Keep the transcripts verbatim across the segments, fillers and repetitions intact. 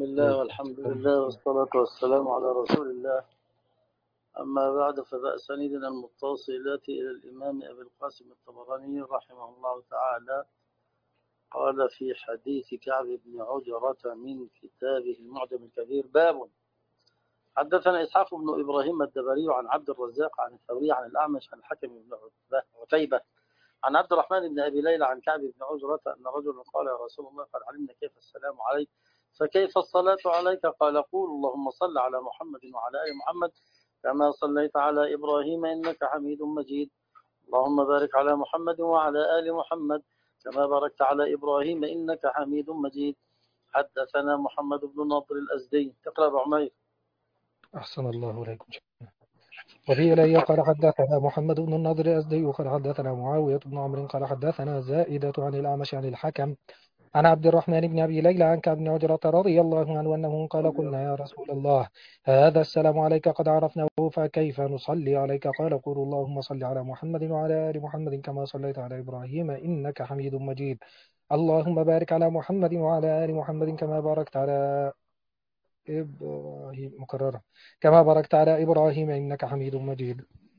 الله والحمد لله والصلاة والسلام على رسول الله. أما بعد، فبأسانيدنا المتصلة إلى الإمام أبي القاسم الطبراني رحمه الله تعالى قال في حديث كعب بن عجرة من كتابه المعجم الكبير: باب. حدثنا إسحاق بن إبراهيم الدبري عن عبد الرزاق عن الثوري عن الأعمش عن الحكم بن عتيبة عن عبد الرحمن بن أبي ليلى عن كعب بن عجرة أن رجلا قال: يا رسول الله، قد علمنا كيف السلام عليك، فكيف الصلاة عليك؟ قال: قول اللهم صل على محمد وعلى آل محمد كما صليت على إبراهيم إنك حميد مجيد، اللهم بارك على محمد وعلى آل محمد كما باركت على إبراهيم إنك حميد مجيد. حدثنا محمد بن نضر الأزدي. تقرأ بعمير. أحسن الله إليكم. وفي إلي قال حدثنا محمد بن النضر الأزدي قال حدثنا معاوية بن عمرو قال حدثنا زائدة عن الأعمش عن الحكم عن عبد الرحمن بن أبي ليلى عن كعب بن عجرة رضي الله عنه أنه قال: قلنا يا رسول الله، هذا السلام عليك قد عرفناه، فكيف نصلي عليك؟ قال: قول اللهم صل على محمد وعلى آل محمد كما صليت على إبراهيم إنك حميد مجيد، اللهم بارك على محمد وعلى آل محمد كما باركت على إبراهيم مكررة كما باركت على إبراهيم إنك حميد مجيد.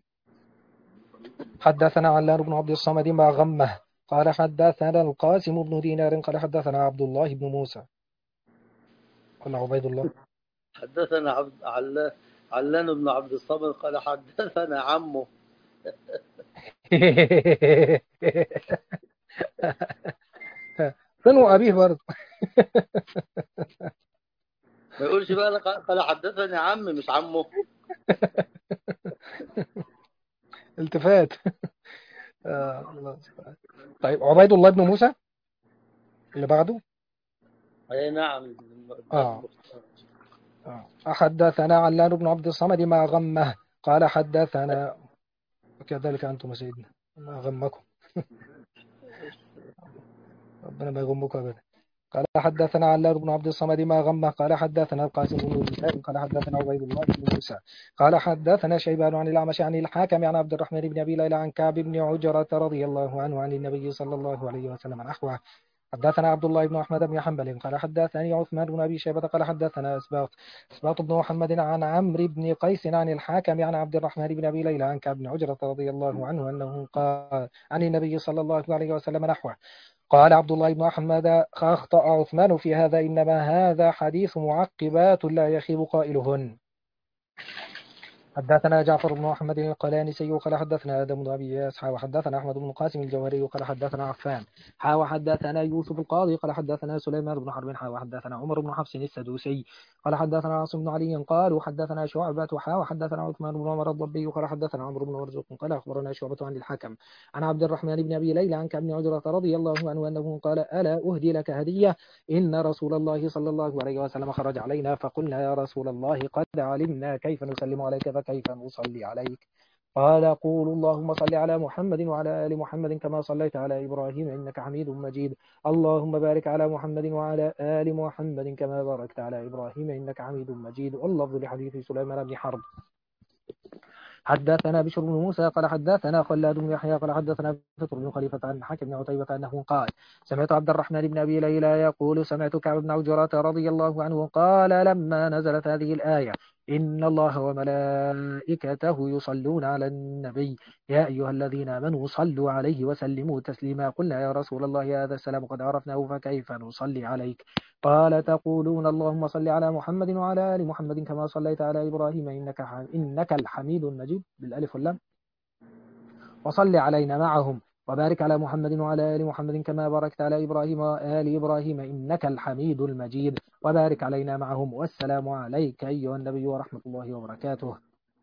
حدثنا علان بن عبد الصمد ما غمه قال حدثنا القاسم بن دينار قال حدثنا عبد الله بن موسى قال عبيد الله. حدثنا عبد علان علان بن عبد الصمد قال حدثنا عمه. بنو أبيه برضه. ما يقولش بقى قال حدثني عمي مش عمه. التفات. آه. طيب عبيد الله بن موسى اللي بعده. اي نعم. آه. آه. حدثنا علان بن عبد الصمد ما غمه قال حدثنا وكذلك أنتم سيدنا ما غمكم. ربنا ما يغمكم أبدا. قال حدثنا علان بن عبد الصمد ما غمه قال حدثنا القاسم بن هشام قال حدثنا عبيد الله بن موسى قال حدثنا شيبان عن الأعمش عن الحاكم عن عبد الرحمن بن أبي ليلى عن كعب بن عجرة رضي الله عنه عن النبي صلى الله عليه وسلم نحوه. حدثنا عبد الله بن أحمد بن حنبل قال حدثني عثمان بن أبي شيبة قال حدثنا أسباط أسباط بن محمد عن عمرو بن قيس عن الحاكم عن عبد الرحمن بن أبي ليلى عن كعب بن عجرة رضي الله عنه أنه قال عن النبي صلى الله عليه وسلم نحوه. قال عبد الله بن أحمد: أخطأ عثمان في هذا، إنما هذا حديث معقبات لا يخيب قائلهن. حدثنا جعفر بن محمد القلانسي قال حدثنا آدم بن أبي إياس وحدثنا أحمد بن القاسم الجوهري قال حدثنا عفان وحدثنا يوسف القاضي قال حدثنا سليمان بن حرب وحدثنا عمر بن حفص السدوسي قال حدثنا عاصم بن علي قال وحدثنا شعبة وحدثنا عثمان بن عمر الضبي قال حدثنا عمرو بن مرزوق قال أخبرنا شعبة عن الحكم عن عبد الرحمن بن أبي ليلى عن كعب بن عجرة رضي الله عنه أنه قال: ألا أهدي لك هدية؟ إن رسول الله صلى الله عليه وسلم خرج علينا فقلنا: يا رسول الله، قد علمنا كيف نسلم عليك فكيف نصلي عليك؟ قال: قول اللهم صل على محمد وعلى آل محمد كما صليت على إبراهيم إنك حميد مجيد، اللهم بارك على محمد وعلى آل محمد كما باركت على إبراهيم إنك حميد مجيد. واللفظ لحديث سليمان بن حرب. حدثنا بشر بن موسى قال حدثنا خلاد بن يحيى قال حدثنا فطر بن خليفة عن حكم بن عتيبة أنه قال: سمعت عبد الرحمن بن أبي ليلى يقول: سمعت كعب بن عجرة رضي الله عنه قال: لما نزلت هذه الآية: إن الله وملائكته يصلون على النبي يا أيها الذين آمنوا صلوا عليه وسلموا تسليما، قلنا: يا رسول الله، هذا السلام قد عرفناه فكيف نصلي عليك؟ قال: تقولون اللهم صل على محمد وعلى آل محمد كما صليت على إبراهيم إنك إنك الحميد المجيد بالألف واللام، وصل علينا معهم وبارك على محمد وعلى آل محمد كما باركت على إبراهيم وآل إبراهيم إنك الحميد المجيد، وبارك علينا معهم، والسلام عليك أيها النبي ورحمة الله وبركاته.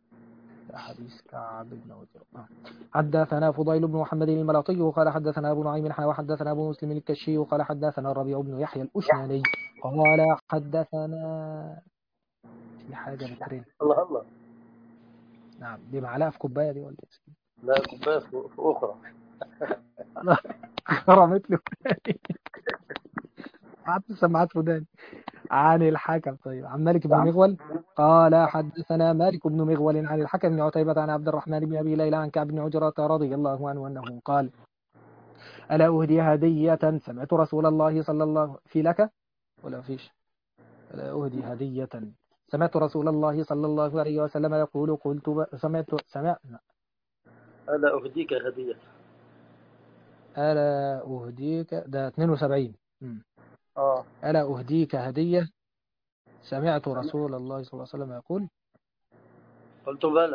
حديث كعب بن عجرة. حدثنا فضيل بن محمد الملطي قال حدثنا أبو نعيم وحدثنا أبو مسلم الكشي قال حدثنا الربيع بن يحيى الأشناني قال حدثنا في حاجة بترين. الله الله. نعم، دي معلقة في كوباية دي ولا ايه؟ لا، كوبايه في اخرى. انا خرمت له قعدت السماعات وداني. عن الحكم طيب عن مالك بن مغول قال حدثنا مالك بن مغول عن الحكم بن عتيبة عن عبد الرحمن بن أبي ليلى عن كعب بن عجرة رضي الله عنه أنه قال: ألا أهدي هدية؟ سمعت رسول الله صلى الله في لك ولا فيش ألا أهدي هدية سمعت رسول الله صلى الله عليه وسلم يقول قلت ب... سمعت سمعت ألا أهديك هدية. ألا أهديك ده اثنين وسبعين. مم. آه ألا أهديك هدية سمعت رسول الله صلى الله عليه وسلم يقول. قلت بلى.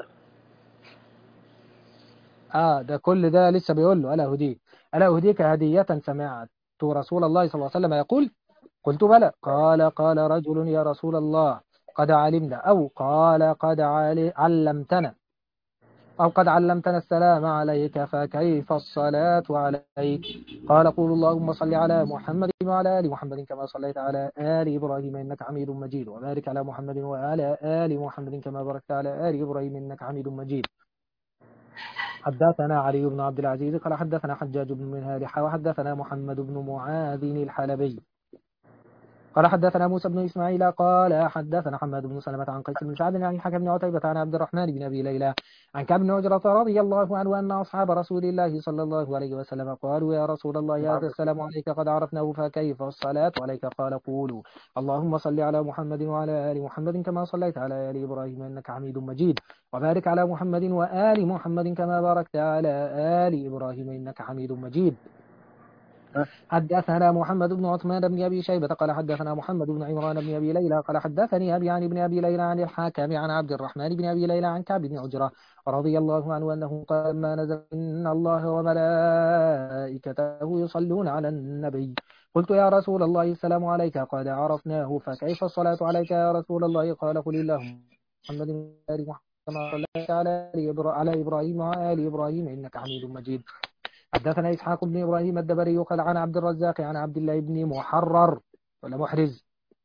آه ده كل ده لسه بيقول له ألا أهديك ألا أهديك هدية سمعت رسول الله صلى الله عليه وسلم يقول. قلت بلى. قال قال رجل يا رسول الله قد علمنا أو قال قد عل- علمتنا أو قد علمتنا السلام عليك فكيف الصلاة عليك. قال قول اللهم صل على محمد وعلى آل محمد كما صليت على آل إبراهيم إنك حميد مجيد وبارك على محمد وعلى آل محمد كما باركت على آل إبراهيم إنك حميد مجيد. حدثنا علي بن عبد العزيز قال حدثنا حجاج بن منهال وحدثنا محمد بن معاذ الحلبي قال حدثنا موسى بن إسماعيل قال حدثنا حماد بن سلمة عن قيس بن سعد عن الحكم بن عتيبة عن عبد الرحمن بن أبي ليلى عن كعب بن عجرة رضي الله عنه أن أصحاب رسول الله صلى الله عليه وسلم قالوا يا رسول الله هذا السلام عليك قد عرفناه فكيف الصلاة عليك. قال قولوا اللهم صل على محمد وعلى آل محمد كما صليت على آل إبراهيم إنك حميد مجيد وبارك على محمد وآل محمد كما باركت على آل إبراهيم إنك حميد مجيد. حدثنا محمد بن عثمان بن أبي شيبة قال حدثنا محمد بن عمران بن أبي ليلى قال حدثني أبي عن ابن أبي ليلى عن الحاكم عن عبد الرحمن بن أبي ليلى عن كعب بن عجرة رضي الله عنه أنه قال ما نزل إن الله وملائكته يصلون على النبي. قلت يا رسول الله السلام عليك قد عرفناه فكيف الصلاة عليك يا رسول الله. قال قل اللهم محمد وآل محمد كما صليت على على إبراهيم وآل إبراهيم إنك حميد مجيد. حدثنا إسحاق بن إبراهيم الدبري قال عن عبد الرزاق عن عبد الله بن محرر ولا محرز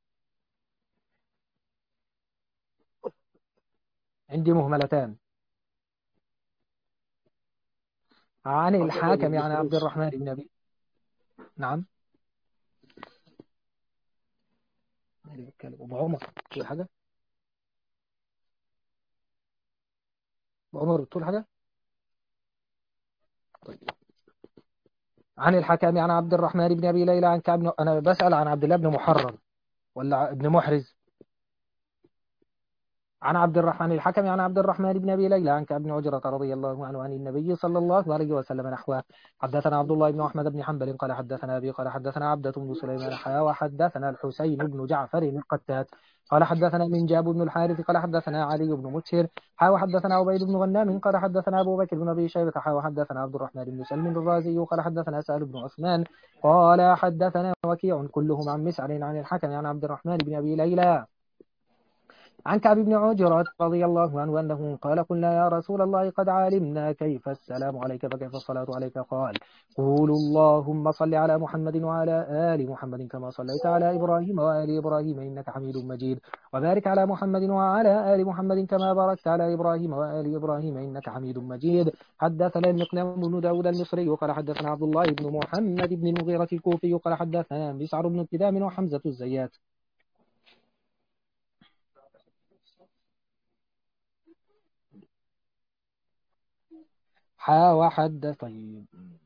عندي مهملتان عن الحاكم عن عبد الرحمن بن أبي. نعم أبو عمر تقول حاجة. أبو عمر تقول حاجة. طيب. عن الحكم عن عبد الرحمن بن أبي ليلى عن كعب. أنا بسأل عن عبد الله بن محرر ولا ابن محرز. عن عبد الرحمن الحكم عن عبد الرحمن بن أبي ليلى عن كعب بن عجرة رضي الله عنه عن النبي صلى الله عليه وسلم نحوه. حدثنا عبد الله بن أحمد بن حنبل قال حدثنا أبي قال حدثنا عبدة بن سليمان حا وحدثنا الحسين بن جعفر القتات قال حدثنا من جاب بن الحارث قال حدثنا علي بن مسهر حا وحدثنا عبيد بن غنام قال حدثنا أبو بكر بن أبي شيبة حا وحدثنا عبد الرحمن بن سلم الرازي قال حدثنا سهل بن عثمان قال حدثنا وكيع كلهم عن مسعر عن الحكم عن عبد الرحمن بن أبي ليلى عن كعب بن عجرة رضي الله عنه أنه قال قلنا يا رسول الله قد علمنا كيف السلام عليك فكيف الصلاة عليك. قال قولوا اللهم صل على محمد وعلى آل محمد كما صليت على إبراهيم وآل إبراهيم إنك حميد مجيد وبارك على محمد وعلى آل محمد كما باركت على إبراهيم وآل إبراهيم إنك حميد مجيد. حدثنا المقدام بن داود المصري قال حدثنا عبد الله بن محمد بن المغيرة الكوفي قال حدثنا مسعر بن كدام وحمزة الزيات حا وحد. طيب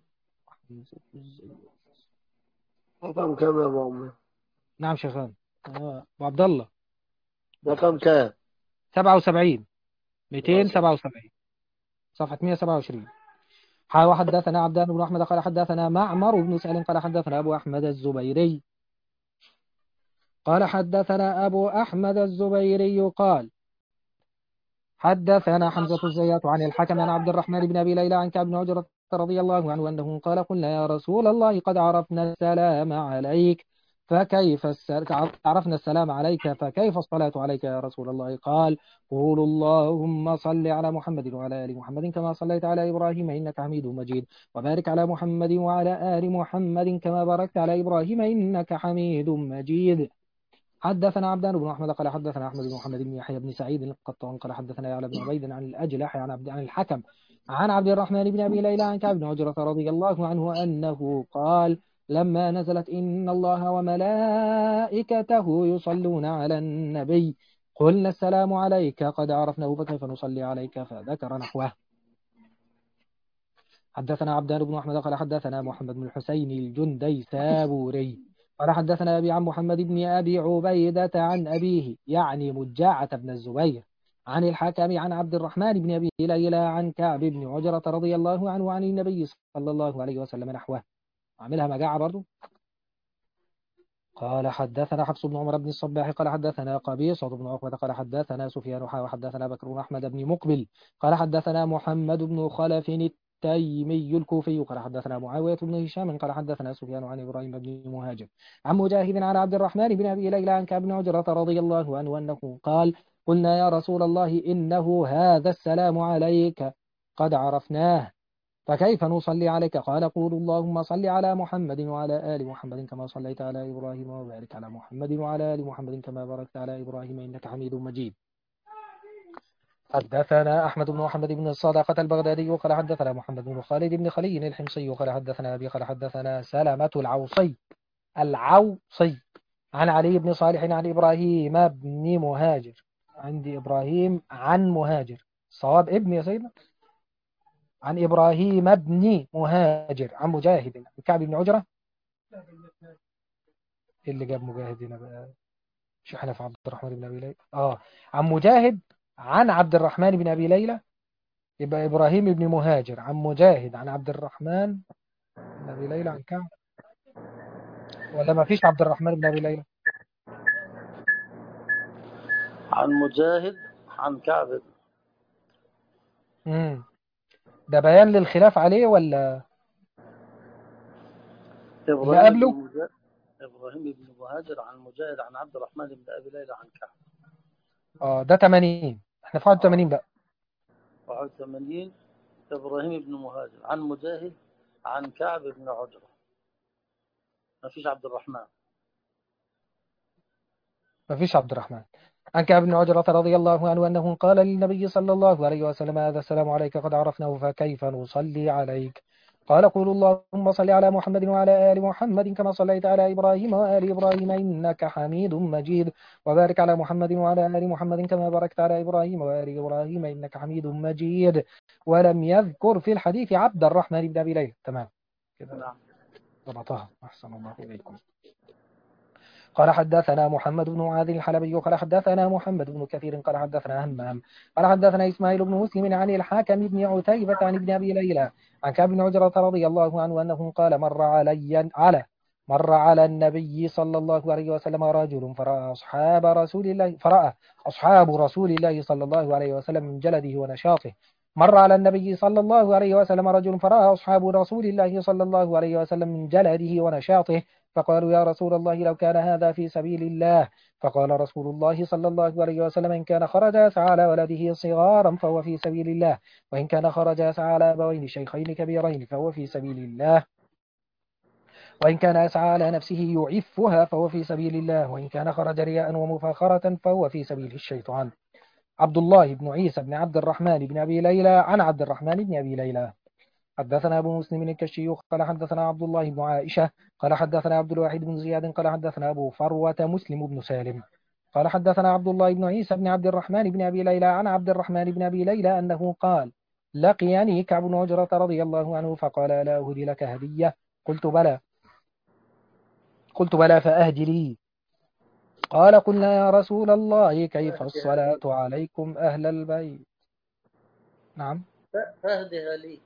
رقم كام يا أبو عمر؟ نعم شيخان. آه، أبو عبد الله رقم كام؟ سبعة وسبعين مئتين خلاص. وسبعة وسبعين صفحة مئة وسبعة وعشرين. حا وحدثنا عبدان بن أحمد قال حدثنا معمر بن سالم قال حدثنا أبو أحمد الزبيري قال حدثنا أبو أحمد الزبيري قال حدثنا حمزة الزيات عن الحكم عن عبد الرحمن بن أبي ليلى عن كعب بن عجرة رضي الله عنه أنه قال قلنا يا رسول الله قد عرفنا السلام عليك فكيف السل... عرفنا السلام عليك فكيف الصلاة عليك يا رسول الله. قال قولوا اللهم صل على محمد وعلى آل محمد كما صليت على إبراهيم إنك حميد مجيد وبارك على محمد وعلى آل محمد كما باركت على إبراهيم إنك حميد مجيد. حدثنا عبدان بن احمد قال حدثنا احمد بن محمد بن يحيى بن سعيد القطان قال حدثنا يعلى بن عبيد عن الاجلح عن عبد عن الحكم عن عبد الرحمن بن ابي ليلى عن كعب بن عجرة رضي الله عنه انه قال لما نزلت ان الله وملائكته يصلون على النبي قلنا السلام عليك قد عرفناه فكيف نصلي عليك فذكر نحوه. حدثنا عبدان بن احمد قال حدثنا محمد بن الحسين الجندي سابوري قال حدثنا أبي عن محمد بن أبي عبيدة عن أبيه يعني مجاعة بن الزبير عن الحكم عن عبد الرحمن بن أبي ليلى عن كعب بن عجرة رضي الله عنه عن النبي صلى الله عليه وسلم نحوه. عاملها مجاعة برضه. قال حدثنا حفص بن عمر بن الصباح قال حدثنا قبيصة بن عقبة قال حدثنا سفيان حا وحدثنا بكر بن أحمد بن مقبل قال حدثنا محمد بن خلف التيمي الكوفي قال حدثنا معاوية بن هشام قال حدثنا سفيان عن إبراهيم بن مهاجر عن مجاهد عن عبد الرحمن بن أبي ليلى عن كعب بن عجرة رضي الله عنه أنه قال قلنا يا رسول الله إنه هذا السلام عليك قد عرفناه فكيف نصلي عليك؟ قال قول اللهم صل على محمد وعلى آل محمد كما صليت على إبراهيم وبارك على محمد وعلى آل محمد كما باركت على إبراهيم إنك حميد مجيد. حدثنا أحمد بن محمد بن الصدقة البغدادي قال حدثنا محمد بن خالد بن خلي الحمصي قال حدثنا أبي قال حدثنا سلمة العوصي العوصي عن علي بن صالح عن إبراهيم بن مهاجر. عندي إبراهيم عن مهاجر صواب ابن يا سيدنا. عن إبراهيم بن مهاجر عن مجاهد عن كعب بن عجرة. إيه اللي جاب مجاهد هنا بقى؟ مش احنا في عبد الرحمن بن أبي ليلى؟ آه عن مجاهد عن عبد الرحمن بن أبي ليلى. يبقى إبراهيم بن مهاجر عن مجاهد عن عبد الرحمن بن أبي ليلى عن كعب، ولا ما فيش عبد الرحمن بن أبي ليلى؟ عن مجاهد عن كعب. امم ده بيان للخلاف عليه ولا اللي إبراهيم بن قبله؟ مجاهد إبراهيم بن مهاجر عن مجاهد عن عبد الرحمن بن أبي ليلى عن كعب. اه ده ثمانين، احنا في واحد وثمانين بقى. واحد وثمانين. إبراهيم بن مهاجر عن مجاهد عن كعب بن عجرة. ما فيش عبد الرحمن. ما فيش عبد الرحمن. عن كعب بن عجرة رضي الله عنه أنه قال للنبي صلى الله عليه وسلم هذا السلام عليك قد عرفناه فكيف نصلي عليك؟ قال قول اللهم صل على محمد وعلى آل محمد كما صليت على إبراهيم وآل إبراهيم إنك حميد مجيد وبارك على محمد وعلى آل محمد كما باركت على إبراهيم وآل إبراهيم إنك حميد مجيد. ولم يذكر في الحديث عبد الرحمن بن أبي ليلى. تمام كده نعم. ضبطها أحسن الله إليكم. قال حدثنا محمد بن معاذ الحلبي قال حدثنا محمد بن كثير قال حدثنا همام قال حدثنا إسماعيل بن مسلم عن الحاكم بن عتيبة عن ابن أبي ليلى عن كعب بن عجرة رضي الله عنه أنه قال مر علي على مر على النبي صلى الله عليه وسلم رجل فرأى أصحاب رسول الله فرأى أصحاب رسول الله صلى الله عليه وسلم من جلده ونشاطه. مر على النبي صلى الله عليه وسلم رجل فرأى أصحاب رسول الله صلى الله عليه وسلم من جلده ونشاطه فقالوا يا رسول الله لو كان هذا في سبيل الله. فقال رسول الله صلى الله عليه وسلم إن كان خرج يسعى على ولده صغارا فهو في سبيل الله وإن كان خرج يسعى على أبوين شيخين كبيرين فهو في سبيل الله وإن كان يسعى على نفسه يعفها فهو في سبيل الله وإن كان خرج رياء ومفاخرة فهو في سبيل الشيطان. عبد الله بن عيسى بن عبد الرحمن بن أبي ليلى عن عبد الرحمن بن أبي ليلى. حدثنا أبو مسلم الكشي قال حدثنا عبد الله بن عائشة قال حدثنا عبد الواحد بن زياد قال حدثنا أبو فروة مسلم بن سالم قال حدثنا عبد الله بن عيسى بن عبد الرحمن بن أبي ليلى عن عبد الرحمن بن أبي ليلى أنه قال لقيني كعب بن عجرة رضي الله عنه فقال لا أهدي لك هدية؟ قلت بلى قلت بلى فأهدي لي. قال قلنا يا رسول الله كيف الصلاة عليكم أهل البيت؟ نعم فأهدها لي.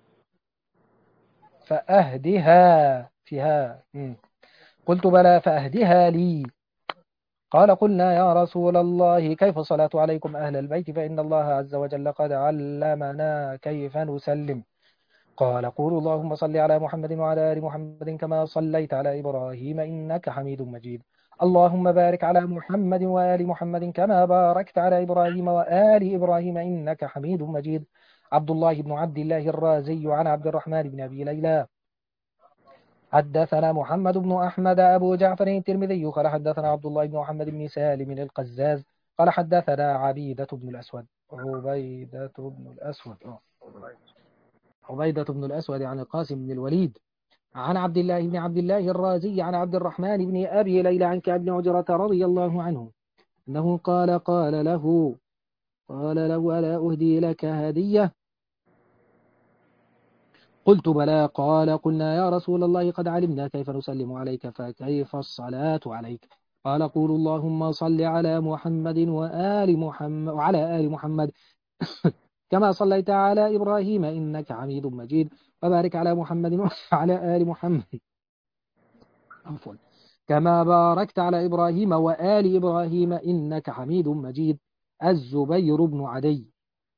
فأهدها فيها. مم. قلت بلى فأهدها لي. قال قلنا يا رسول الله كيف الصلاة عليكم أهل البيت فإن الله عز وجل قد علمنا كيف نسلم. قال قولوا اللهم صل على محمد وعلى آل محمد كما صليت على إبراهيم إنك حميد مجيد اللهم بارك على محمد وآل محمد كما باركت على إبراهيم وآل إبراهيم إنك حميد مجيد. عبد الله بن عبد الله الرازي عن عبد الرحمن بن أبي ليلى حدثنا محمد بن أحمد أبو جعفر الترمذي قال حدثنا عبد الله بن محمد بن سالم القزاز قال حدثنا عبيدة بن الأسود عبيدة بن الأسود أوه. عبيدة بن الأسود عن القاسم بن الوليد عن عبد الله بن عبد الله الرازي عن عبد الرحمن بن أبي ليلى عن كعب بن عجرة رضي الله عنه أنه قال قال له قال له ألا أهدي لك هدية؟ قلت بلى. قال قلنا يا رسول الله قد علمنا كيف نسلم عليك فكيف الصلاة عليك؟ قال قولوا اللهم صل على محمد وآل محمد وعلى آل محمد كما صليت على إبراهيم إنك حميد مجيد، وبارك على محمد وعلى آل محمد عفوا كما باركت على إبراهيم وآل إبراهيم إنك حميد مجيد. الزبير بن عدي.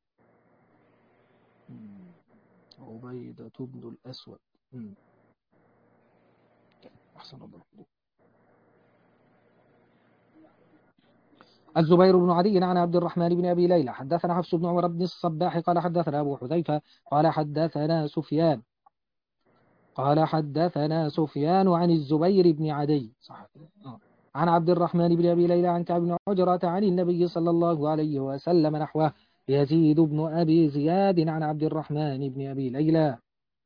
عبيدة بن الأسود. أحسن الله. الزبير بن عدي عن عبد الرحمن بن أبي ليلى حدثنا حفص بن عمر بن الصباح قال حدثنا أبو حذيفة قال حدثنا سفيان قال حدثنا سفيان عن الزبير بن عدي صح. عن عبد الرحمن بن أبي ليلى عن كعب بن عجرة عن النبي صلى الله عليه وسلم نحوه. يزيد بن أبي زياد عن عبد الرحمن بن أبي ليلى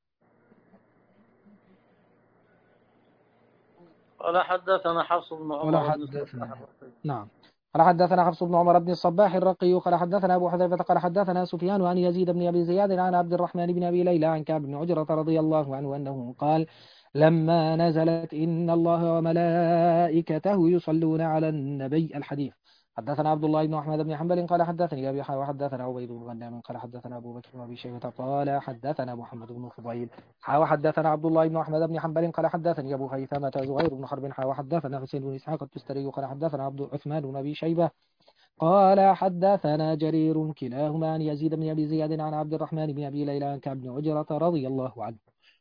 قال حدثنا حفص بن قال عمر بن حدثنا الصباح. نعم قال حدثنا حفص بن عمر بن الصباح الرقي قال حدثنا أبو حذيفة قال حدثنا سفيان عن يزيد بن أبي زياد عن عبد الرحمن بن أبي ليلى عن كعب بن عجرة رضي الله عنه أنه قال لما نزلت إن الله وملائكته يصلون على النبي الحديث. حدثنا عبد الله بن أحمد بن حنبل قال حدثني أبي حا وحدثنا عبيد بن غنام قال حدثنا أبو بكر بن أبي شيبة قال حدثنا محمد بن فضيل حا وحدثنا عبد الله بن أحمد بن حنبل قال حدثني أبو خيثمة زهير بن حرب حا وحدثنا حسين بن إسحاق التستري قال حدثنا عبد عثمان بن أبي شيبة قال حدثنا جرير كلاهما عن يزيد بن أبي زياد عن عبد الرحمن بن أبي ليلى عن كعب بن عجرة رضي الله عنه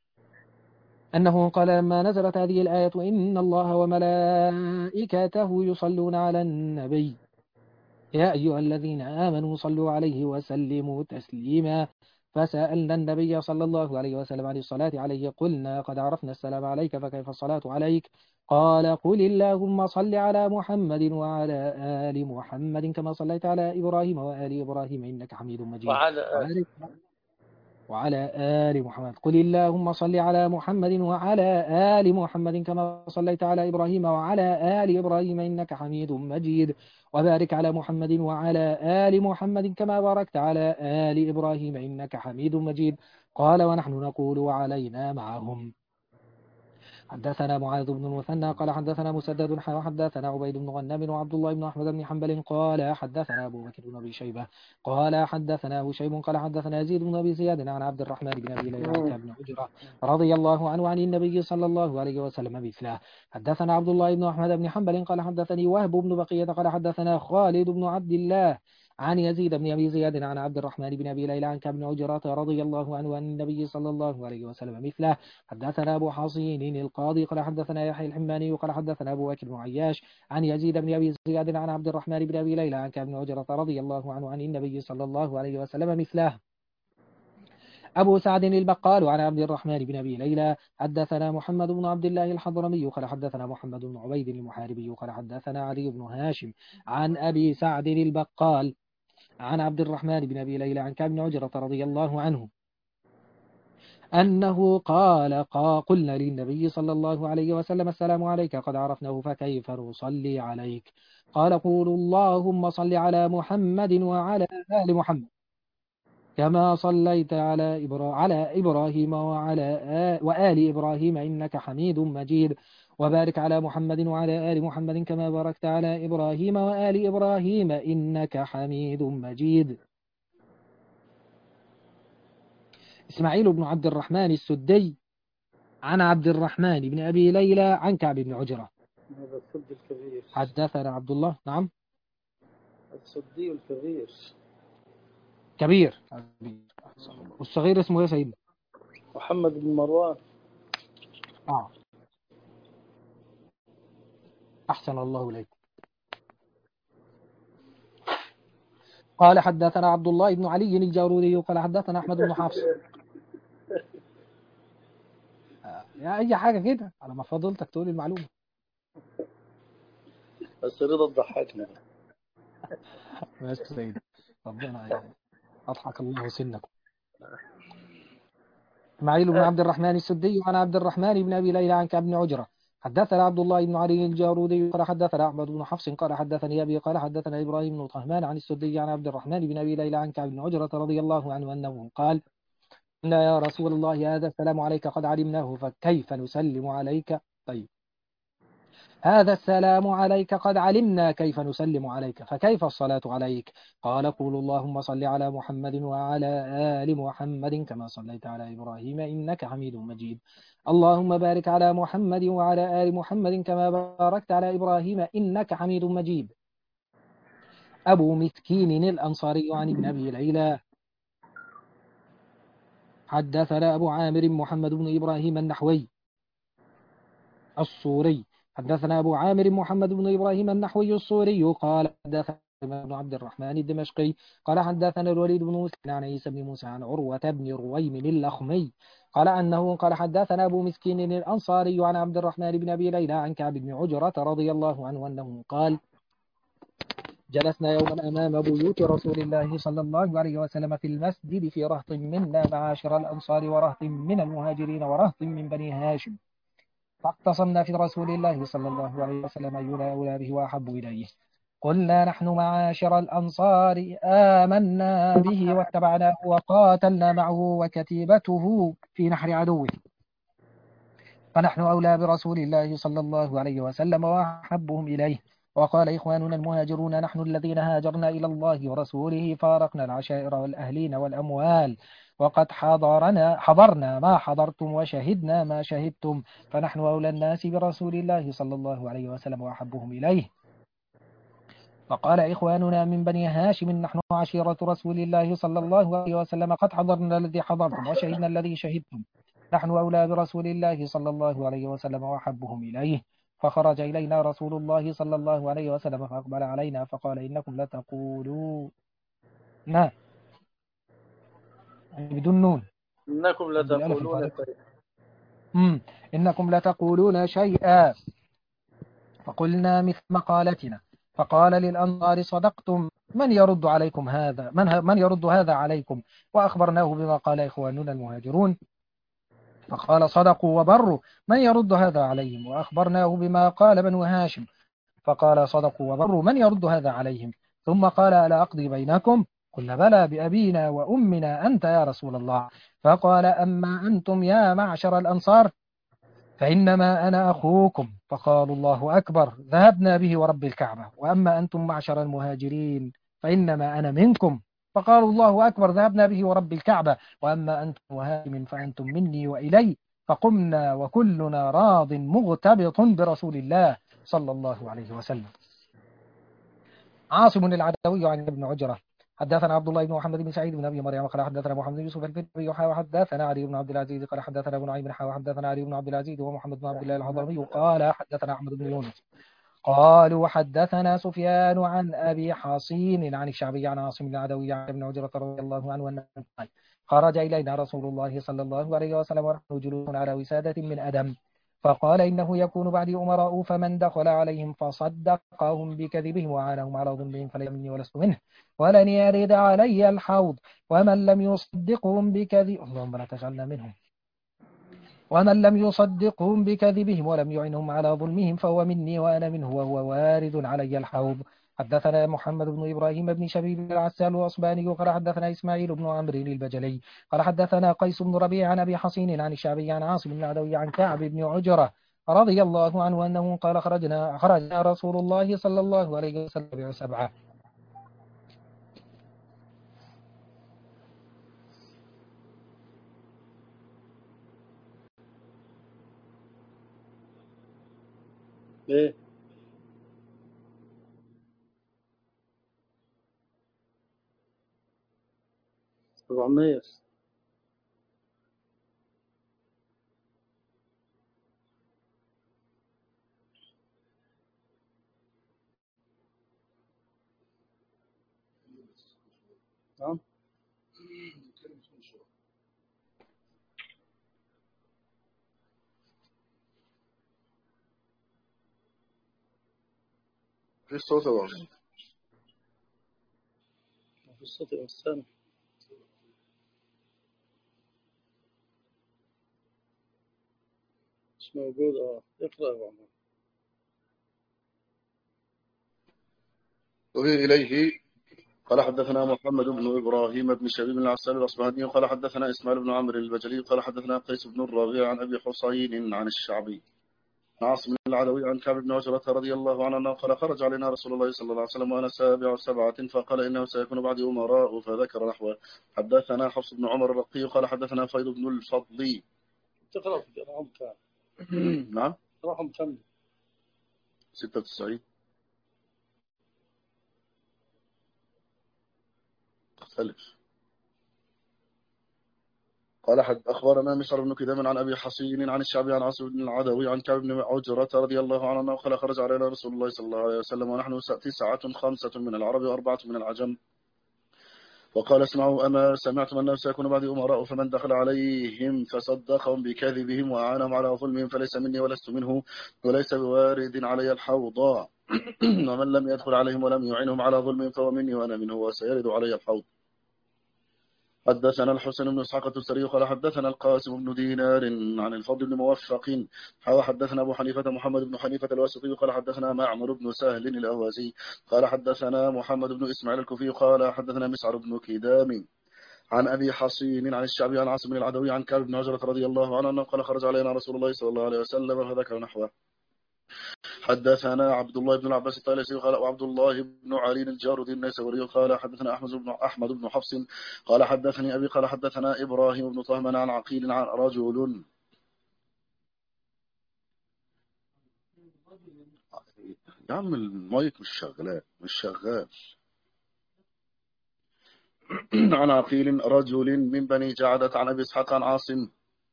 أنه قال لما نزلت هذه الآية إن الله وملائكته يصلون على النبي يا أيها الذين آمنوا صلوا عليه وسلموا تسليما فسألنا النبي صلى الله عليه وسلم عن الصلاة عليه قلنا قد عرفنا السلام عليك فكيف الصلاة عليك؟ قال قل اللهم صل على محمد وعلى آل محمد كما صليت على إبراهيم وآل إبراهيم إنك حميد مجيد وعلى وبارك وعلى آل محمد قل اللهم صل على محمد وعلى آل محمد كما صليت على إبراهيم وعلى آل إبراهيم إنك حميد مجيد وبارك على محمد وعلى آل محمد كما باركت على آل إبراهيم إنك حميد مجيد. قال ونحن نقول وعلينا معهم. حدثنا معاذ بن المثنى قال حدثنا مسدد حدثنا عبيد بن غنم وعبد الله بن أحمد بن حنبل قال حدثنا أبو بكر بن أبي شيبة قال حدثنا هشيم قال حدثنا يزيد بن أبي زياد عن عبد الرحمن بن أبي ليلى عن كعب بن عجرة رضي الله عنه عن النبي صلى الله عليه وسلم مثله. حدثنا عبد الله بن أحمد بن حنبل قال حدثني وهب بن بقية قال حدثنا خالد بن عبد الله عن يزيد بن أبي زياد عن عبد الرحمن بن أبي ليلى عن كعب بن عجرة رضي الله عنه عن النبي صلى الله عليه وسلم مثله. حدثنا أبو حصين القاضي قال حدثنا يحيى الحماني قال حدثنا أبو بكر بن عياش عن يزيد بن أبي زياد عن عبد الرحمن بن أبي ليلى عن كعب بن عجرة رضي الله عنه عن النبي صلى الله عليه وسلم مثله. أبو سعد البقال عن عبد الرحمن بن أبي ليلى حدثنا محمد بن عبد الله الحضرمي قال حدثنا محمد بن عبيد المحاربي قال حدثنا علي بن هاشم عن أبي سعد البقال عن عبد الرحمن بن أبي ليلى عن كعب بن عجرة رضي الله عنه أنه قال قا قلنا للنبي صلى الله عليه وسلم السلام عليك قد عرفناه فكيف نصلي عليك؟ قال قولوا اللهم صل على محمد وعلى آل محمد كما صليت على إبرا على إبراهيم وعلى آل وآل إبراهيم إنك حميد مجيد وبارك على محمد وعلى آل محمد كما باركت على إبراهيم وآل إبراهيم إنك حميد مجيد. إسماعيل بن عبد الرحمن السدي عن عبد الرحمن بن أبي ليلى عن كعب بن عجرة. هذا السدي الكبير. حدثنا عبد الله نعم السدي الكبير كبير. والصغير اسمه ايه سيدنا؟ محمد بن مروان. آه. أحسن الله إليكم. قال حدثنا عبد الله بن علي الجارودي قال حدثنا أحمد بن حفص. يا أي حاجة كده على ما فضلتك تقول المعلومة. بس رضا تضحكنا. ماشي سيد ربنا يعني أضحك الله سنكم. إسماعيل بن عبد الرحمن السدي عن عبد الرحمن بن أبي ليلى عن كعب بن عجرة حدثنا عبد الله بن علي الجارودي قال حدثنا أحمد بن حفص قال حدثني أبي قال حدثنا إبراهيم بن طهمان عن السدي عن عبد الرحمن بن أبي ليلى عن كعب بن عجرة رضي الله عنه أنه قال قلنا يا رسول الله هذا السلام عليك قد علمناه فكيف نسلم عليك؟ طيب، هذا السلام عليك قد علمنا كيف نسلم عليك فكيف الصلاة عليك؟ قال قولوا اللهم صل على محمد وعلى آل محمد كما صليت على إبراهيم إنك حميد مجيد. اللهم بارك على محمد وعلى آل محمد كما باركت على إبراهيم إنك حميد مجيد. أبو مسكين الأنصاري عن ابن أبي ليلى حدثنا أبو عامر محمد بن إبراهيم النحوي الصوري حدثنا أبو عامر محمد بن إبراهيم النحوي الصوري قال حدثنا ابن عبد الرحمن الدمشقي قال حدثنا الوليد بن مسلم عن عيسى بن موسى عن عروة بن رويم اللخمي قال أنه قال حدثنا أبو مسكين الأنصاري عن عبد الرحمن بن أبي ليلى عن كعب بن عجرة رضي الله عنه أنه قال جلسنا يوما أمام بيوت رسول الله صلى الله عليه وسلم في المسجد في رهط منا معاشر الأنصار ورهط من المهاجرين ورهط من بني هاشم فاقتصمنا في رسول الله صلى الله عليه وسلم أينا أولى به وأحب إليه. قلنا نحن معاشر الأنصار آمنا به واتبعناه وقاتلنا معه وكتيبته في نحر عدوه فنحن أولى برسول الله صلى الله عليه وسلم وأحبهم إليه. وقال إخواننا المهاجرون نحن الذين هاجرنا إلى الله ورسوله فارقنا العشائر والأهلين والأموال وقد حضرنا حضرنا ما حضرتم وشهدنا ما شهدتم فنحن أولى الناس برسول الله صلى الله عليه وسلم وأحبهم إليه. فقال إخواننا من بني هاشم نحن عشيرة رسول الله صلى الله عليه وسلم قد حضرنا الذي حضرتم وشهدنا الذي شهدتم نحن أولى برسول الله صلى الله عليه وسلم وأحبهم إليه. فخرج إلينا رسول الله صلى الله عليه وسلم فأقبل علينا فقال إنكم لتقولون ما بدون نون إنكم بالألف لتقولون الفارقة شيئا. مم. إنكم لتقولون شيئا فقلنا مثل مقالتنا فقال للأنصار صدقتم من يرد عليكم هذا من, من يرد هذا عليكم وأخبرناه بما قال إخواننا المهاجرون فقال صدقوا وبروا من يرد هذا عليهم وأخبرناه بما قال بنو هاشم فقال صدقوا وبروا من يرد هذا عليهم ثم قال ألا أقضي بينكم قلنا بلى بأبينا وأمنا أنت يا رسول الله فقال أما أنتم يا معشر الأنصار فإنما أنا أخوكم فقالوا الله أكبر ذهبنا به ورب الكعبة وأما أنتم معشر المهاجرين فإنما أنا منكم فقالوا الله أكبر ذهبنا به ورب الكعبة وأما أنتم مهاجم فأنتم مني وإلي فقمنا وكلنا راض مغتبط برسول الله صلى الله عليه وسلم. عاصم العدوي عن ابن عجرة حدثنا عبد الله بن محمد بن سعيد بن ابي مريم قال حدثنا محمد بن يوسف الفدري وحدثنا علي بن عبد العزيز قال حدثنا ابن نعيم وحدثنا علي بن عبد العزيز ومحمد بن عبد الله الحضرمي قال حدثنا احمد بن يونس قالوا وحدثنا سفيان عن ابي حصين عن الشعبي عن عاصم العدوي عن ابن عجرة رضي الله عنه انه قال خرج الينا رسول الله صلى الله عليه وسلم ونحن جلوس على وسادة من ادم فقال إنه يكون بعدي أمراء فمن دخل عليهم فصدقهم بكذبهم وعانهم على ظلمهم فليس مني ولست منه ولن يرد علي الحوض ومن لم يصدقهم بكذب اللهم لا تجعلنا منهم ومن لم يصدقهم بكذبهم ولم يعنهم على ظلمهم فهو مني وأنا منه وهو وارد علي الحوض. حدثنا محمد بن إبراهيم بن شبيب العسال الأصباني قال حدثنا إسماعيل بن عمرو البجلي قال حدثنا قيس بن ربيع عن أبي حصين عن الشعبي عن عاصم بن العدوي عن كعب بن عجرة رضي الله عنه أنه قال خرجنا خرجنا رسول الله صلى الله عليه وسلم سبعة. إيه؟ سبعمية. نعم. في الصوت يا باشا. في الصوت والسمع. مش موجود. اه اقرأ يا عمر. وهي إليه قال حدثنا محمد بن إبراهيم بن شبيب العسال الأصبهاني قال حدثنا إسماعيل بن عمرو البجلي قال حدثنا قيس بن الربيع عن أبي حصين عن الشعبي عن عاصم العدوي عن كعب بن عجرة رضي الله عنه قال خرج علينا رسول الله صلى الله عليه وسلم وأنا سابع سبعة فقال إنه سيكون بعدي أمراء فذكر نحوه. حدثنا حفص بن عمر الرقي قال حدثنا فيض بن الفضل. تقرأ في رقم كام؟ نعم رقم كم؟ ستة وتسعين. تختلف. قال حد أخبرنا مسعر بن كدام عن أبي حصين عن الشعبي عن عاصم بن العدوي عن كعب بن عجرة رضي الله عنه قال خرج علينا رسول الله صلى الله عليه وسلم ونحن تسعة خمسة من العرب وأربعة من العجم وقال اسمعوا أما سمعتم أنه سيكون بعد أمراء فمن دخل عليهم فصدقهم بكذبهم وأعانهم على ظلمهم فليس مني ولست منه وليس بوارد علي الحوض ومن لم يدخل عليهم ولم يعينهم على ظلمهم فهو مني وأنا منه وسيرد علي الحوض. حدثنا الحسن بن اسحاق التستري قال حدثنا القاسم بن دينار عن الفضل بن موفق حدثنا أبو حنيفة محمد بن حنيفة الواسطي قال حدثنا معمر بن سهل الأوازي قال حدثنا محمد بن إسماعيل الكوفي قال حدثنا مسعر بن كدام عن أبي حصين عن الشعبي عن عاصم العدوي عن كعب بن عجرة رضي الله عنه قال خرج علينا رسول الله صلى الله عليه وسلم فذكر نحوه. حدثنا عبد الله بن العباس الطالسي قال وعبد الله بن علي الجارودي النيسابوري قال حدثنا أحمد بن أحمد بن حفص قال حدثني أبي قال حدثنا إبراهيم بن طهمان عن عقيل عن رجل يا عم المايك مش شغال مش شغال عن عقيل رجل من بني جعدة عن أبي إسحاق عن عاصم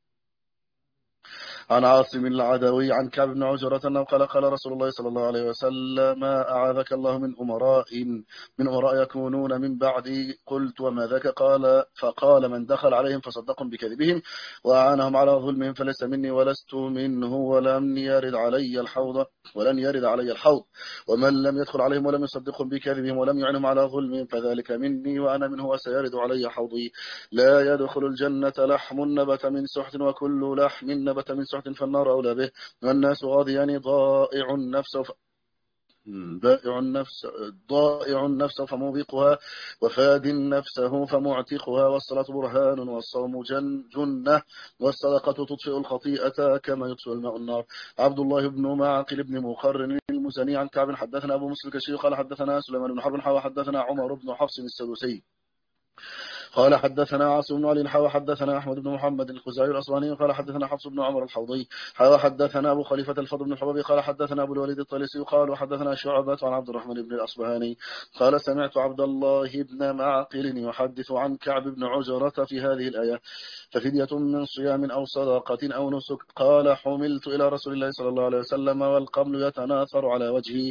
عن عاصم العدوي عن كعب بن عجرة أنه قال قال رسول الله صلى الله عليه وسلم أعاذك الله من أمراء من أمراء يكونون من بعدي قلت وما ذاك قال فقال من دخل عليهم فصدقهم بكذبهم وأعانهم على ظلمهم فليس مني ولست منه ولم يرد علي الحوض ولن يرد علي الحوض ومن لم يدخل عليهم ولم يصدقهم بكذبهم ولم يعنهم على ظلمهم فذلك مني وأنا منه وسيرد علي حوضي. لا يدخل الجنة لحم نبت من سحت وكل لحم نبت من سحت فالنار أولى به والناس غاضيان ضائع النفس ف... ضائع النفس ضائع النفس فموبقها وفاد نفسه فمعتقها والصلاة برهان والصوم جن جنة والصدقة تطفئ الخطيئة كما يطفئ الماء النار. عبد الله بن معقل بن مقرن المزني عن كعب حدثنا أبو مسلم الكشي قال حدثنا سليمان بن حرب وحدثنا عمر بن حفص السدوسي قال حدثنا عاصم بن علي حاوى حدثنا أحمد بن محمد الخزاعي الأصبهاني قال حدثنا حفص بن عمر الحوضي حاوى حدثنا أبو خليفة الفضل بن الحبابي قال حدثنا أبو الوليد الطالسي قال وحدثنا شعبة عن عبد الرحمن بن الأصبهاني قال سمعت عبد الله بن معقل يحدث عن كعب بن عجرة في هذه الآية ففدية من صيام أو صدقة أو نسك قال حملت إلى رسول الله صلى الله عليه وسلم والقمل يتناثر على وجهي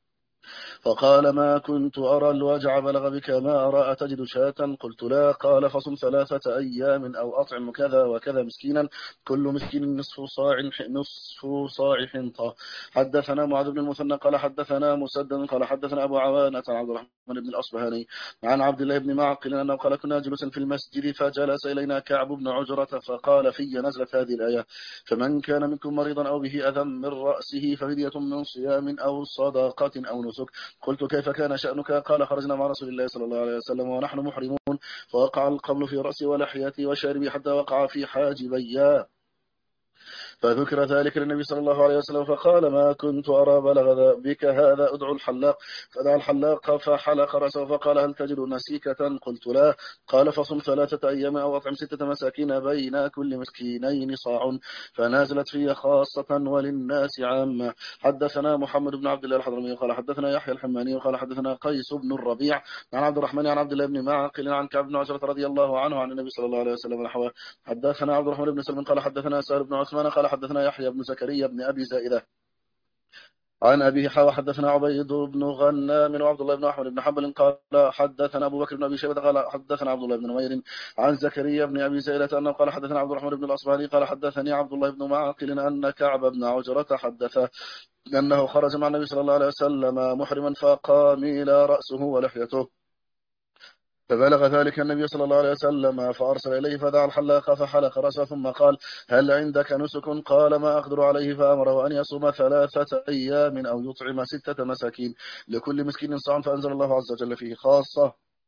فقال ما كنت أرى الوجع بلغ بك ما أرى أتجد شاة قلت لا قال فصم ثلاثة أيام أو أطعم كذا وكذا مسكينا كل مسكين نصف صاع نصف صاع حنطة. حدثنا معاذ بن المثنى قال حدثنا مسدد قال حدثنا أبو عوانة عن عبد الرحمن بن الأصبهاني عن عبد الله بن معقل أنه قال كنا جلوسا في المسجد فجلس إلينا كعب بن عجرة فقال في نزلت هذه الآية فمن كان منكم مريضا أو به أذى من رأسه ففدية من صيام أو صدقة أو نسك. قلت كيف كان شأنك؟ قال خرجنا مع رسول الله صلى الله عليه وسلم ونحن محرمون فوقع القبل في رأسي ولحيتي وشاربي حتى وقع في حاجبي فذكر ذلك للنبي صلى الله عليه وسلم فقال ما كنت أرى بلغ بك هذا ادعو الحلاق فدعا الحلاق فحلق رأسه فقال هل تجد نسيكة؟ قلت لا. قال فصم ثلاثة أيام أو أطعم ستة مساكين بين كل مسكينين صاع فنازلت في خاصة وللناس عامة. حدثنا محمد بن عبد الله الحضرمي قال حدثنا يحيى الحماني قال حدثنا قيس بن الربيع عن عبد الرحمن عن عبد الله بن معقل عن كعب بن عجرة رضي الله عنه عن النبي صلى الله عليه وسلم نحوه. حدثنا عبد الرحمن بن سلم قال حدثنا سهل بن عثمان قال حدثنا يحيى بن زكريا بن أبي زائدة عن أبيه حاوى حدثنا عبيد بن غنام وعبد الله بن أحمد بن حنبل قال حدثنا أبو بكر بن أبي شيبة قال حدثنا عبد الله بن نمير عن زكريا بن أبي زائدة أنه قال حدثنا عبد الرحمن بن الأصبهاني قال حدثني عبد الله بن معقل أن كعب بن عجرة حدث أنه خرج مع النبي صلى الله عليه وسلم محرما فقامل رأسه ولحيته فبلغ ذلك النبي صلى الله عليه وسلم فأرسل إليه فدعا الحلاق فحلق رأسه ثم قال هل عندك نسك؟ قال ما أقدر عليه فأمره أن يصوم ثلاثة أيام أو يطعم ستة مساكين لكل مسكين صاع فأنزل الله عز وجل فيه خاصة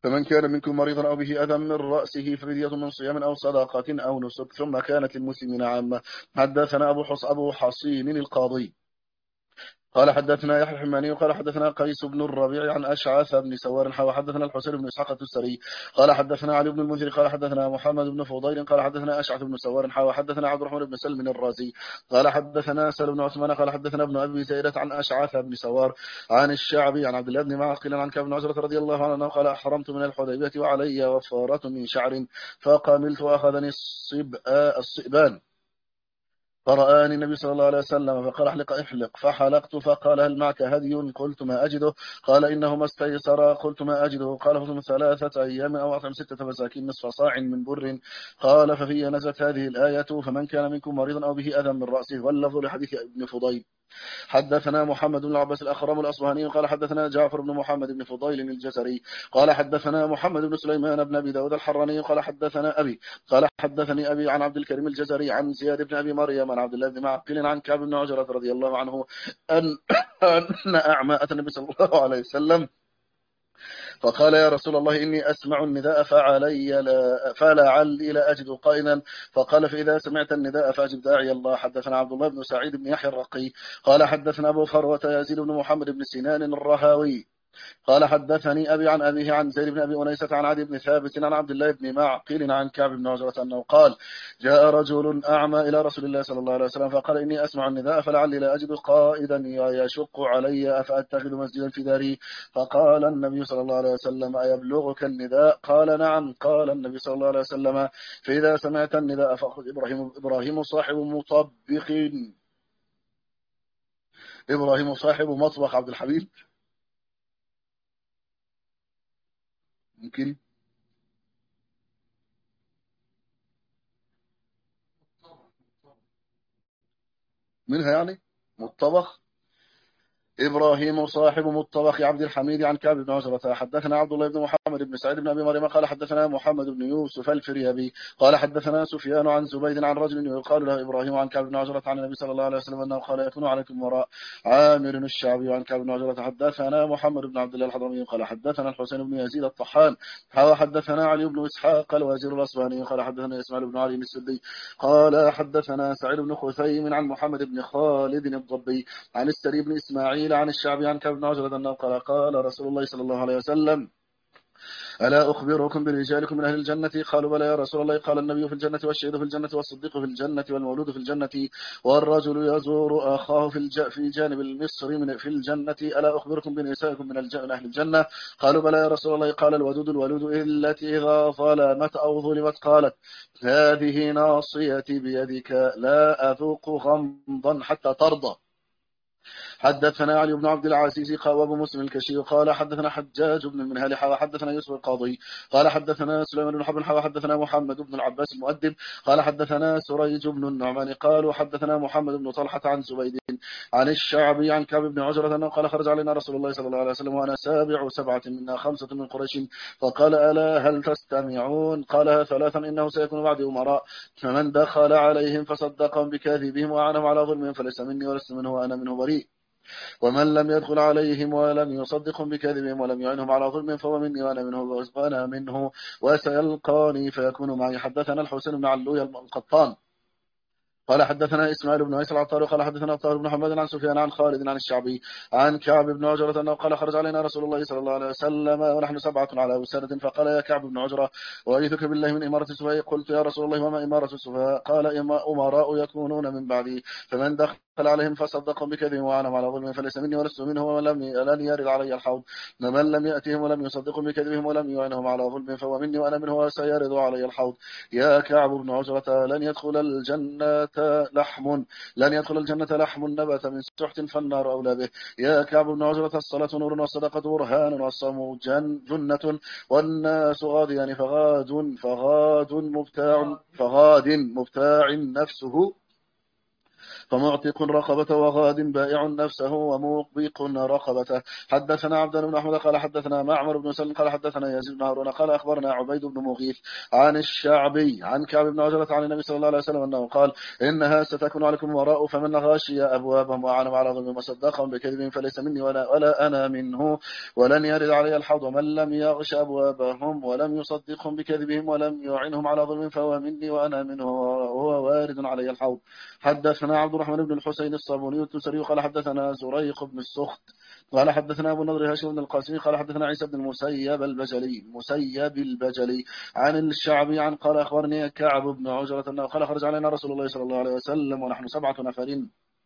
فمن كان منكم مريضا أو به أذى من رأسه ففدية من صيام أو صدقة أو نسك ثم كانت للمسلمين عامة. حدثنا أبو حص أبو حصين القاضي قال حدثنا يحيى الحماني قال حدثنا قيس بن الربيع عن أشعث بن سوار حدثنا حدثنا الحسين بن إسحاق التستري قال حدثنا علي بن المنذر قال حدثنا محمد بن فضيل قال حدثنا أشعث بن سوار حدثنا عبد الرحمن بن سلم الرازي قال حدثنا سهل بن عثمان قال حدثنا ابن أبي زيدة عن أشعث بن سوار عن الشعبي عن عبد الله بن معقل عن كعب بن عزرة رضي الله عنه قال أحرمت من الحديبية وعلي وفارة من شعر فقاملت وأخذني الصئبان فرآني النبي صلى الله عليه وسلم فقال احلق احلق فحلقت فقال هل معك هدي قلت ما أجده قال إنه ما استيسر قلت ما أجده قال فصم ثلاثة أيام أو أطعم ستة مساكين نصف صاع من بر قال ففي نزلت هذه الآية فمن كان منكم مريضا أو به أذى من رأسه واللفظ لحديث ابن فضيل. حدثنا محمد بن العباس الأخرم الأصبهاني قال حدثنا جعفر بن محمد بن فضيل الجزري قال حدثنا محمد بن سليمان بن أبي داود الحراني قال حدثنا أبي قال حدثني أبي عن عبد الكريم الجزري عن زياد بن أبي مريم عن عبد الله بن معقل عن كعب بن عجرة رضي الله عنه أن أن أعمى أتى النبي صلى الله عليه وسلم فقال يا رسول الله إني أسمع النداء فعلي لا فلعلي لا أجد قائلا فقال فإذا سمعت النداء فأجب داعي الله. حدثنا عبد الله بن سعيد بن يحيى الرقي قال حدثنا أبو فروة يزيد بن محمد بن سنان الرهاوي قال حدثني أبي عن أبيه عن زيد بن أبي أنيسة عن عدي بن ثابت عن عبد الله بن معقل عن كعب بن عجرة أنه قال جاء رجل أعمى إلى رسول الله صلى الله عليه وسلم فقال إني أسمع النداء فلعلي لا أجد قائدا يشق علي أفأتخذ مسجدا في داري فقال النبي صلى الله عليه وسلم أيبلغك النداء قال نعم قال النبي صلى الله عليه وسلم فإذا سمعت النداء فأخذ إبراهيم, إبراهيم صاحب مطبخ إبراهيم صاحب مطبخ عبد الحبيب ممكن منها يعني مطبخ إبراهيم صاحب مطبخ عبد الحميد عن كعب بن عجرة حدثنا عبد الله بن محمد بن سعيد بن أبي مريم قال حدثنا محمد بن يوسف الفريابي قال حدثنا سفيان عن زبيد عن رجل يقال له إبراهيم عن كعب بن عجرة عن النبي صلى الله عليه وسلم أنه قال يكون عليكم وراء عامر الشعبي عن كعب بن عجرة حدثنا محمد بن عبد الله الحضرمي قال حدثنا الحسين بن يزيد الطحان حدثنا علي بن إسحاق الوزير الأصبهاني قال حدثنا إسماعيل بن علي السدي قال حدثنا سعيد بن خثيم عن محمد بن خالد الضبي عن السري بن إسماعيل عن الشعبي عن كعب بن عجرة أنه قال قال رسول الله صلى الله عليه وسلم ألا أخبركم برجالكم من أهل الجنة قالوا بلى يا رسول الله قال النبي في الجنة والشهيد في الجنة والصديق في الجنة والمولود في الجنة والرجل يزور أخاه في الج... في جانب المصر من في الجنة ألا أخبركم بنسائكم من, الج... من أهل الجنة قالوا بلى يا رسول الله قال الودود الولود التي إذا ظلمت أو ظلمت قالت هذه ناصيتي بيدك لا أذوق غمضا حتى ترضى. حدثنا علي بن عبد العزيز وابو مسلم الكشي قال حدثنا حجاج بن المنهال حدثنا يوسف القاضي قال حدثنا سليمان بن حرب حدثنا محمد بن العباس المؤدب قال حدثنا سريج بن النعمان قالوا حدثنا محمد بن طلحة عن زبيد عن الشعبي عن كعب بن عجرة أنه قال خرج علينا رسول الله صلى الله عليه وسلم وأنا سابع سبعة منا خمسة من قريش فقال ألا هل تستمعون قالها ثلاثا إنه سيكون بعد أمراء فمن دخل عليهم فصدقهم بكاذبهم وأعانهم على ظلمهم فليس مني ولست منه وأنا منه بريء ومن لم يدخل عليهم ولم يصدقهم بكذبهم ولم يعنهم على ظلم فهو مني وأنا منه وأنا منه وسيلقاني فيكون معي. حدثنا الحسين بن علوي القطان قال حدثنا إسماعيل بن عيسى العطار قال حدثنا الطاهر بن محمد عن سفيان عن خالد عن الشعبي عن كعب بن عجرة أنه قال خرج علينا رسول الله صلى الله عليه وسلم ونحن سبعة على وسادة فقال يا كعب بن عجرة وأيثك بالله من إمارة السفهاء قلت يا رسول الله وما إمارة السفهاء قال أمراء يكونون من بعدي فمن دخل عليهم فصدقهم بكذبهم وعنهم على ظلم فليس مني ولست منه ولم لن يرد علي الحوض ومن لم يأتهم ولم يصدقهم بكذبهم ولم يعنهم على ظلم فهو مني وأنا منه وسيرد علي الحوض. يا كعب بن عجرة لن يدخل الجنة لحم لن يدخل الجنة لحم نبت من سحت فالنار أولى به. يا كعب بن عجرة الصلاة نور والصدقة برهان والصوم جنة والناس غاديان فغاد فغاد مبتاع فغاد مبتاع نفسه فمعتق رقبة وغاد بائع نفسه وموبق رقبته. حدثنا عبد بن أحمد قال حدثنا معمر بن سلم قال حدثنا يزيد بن هارون قال أخبرنا عبيد بن مغيث عن الشعبي عن كعب بن عجرة عن النبي صلى الله عليه وسلم أنه قال إنها ستكون عليكم وراء فمن غاشي أبوابهم وأعلم على ظلم وصدقهم بكذب فليس مني ولا, ولا أنا منه ولن يرد علي الحوض ومن لم يغش أبوابهم ولم يصدقهم بكذبهم ولم يعنهم على ظلم فهو مني وأنا منه وهو وارد علي الحوض. حدثنا عبد الرحمن بن الحسين الصابوني التسري قال حدثنا زريق بن السخط قال حدثنا أبو النضر هاشم بن القاسمي قال حدثنا عيسى بن المسيب البجلي مسيب البجلي عن الشعبي عن قال أخبرني كعب بن عجرة أنه قال خرج علينا رسول الله صلى الله عليه وسلم ونحن سبعة نفر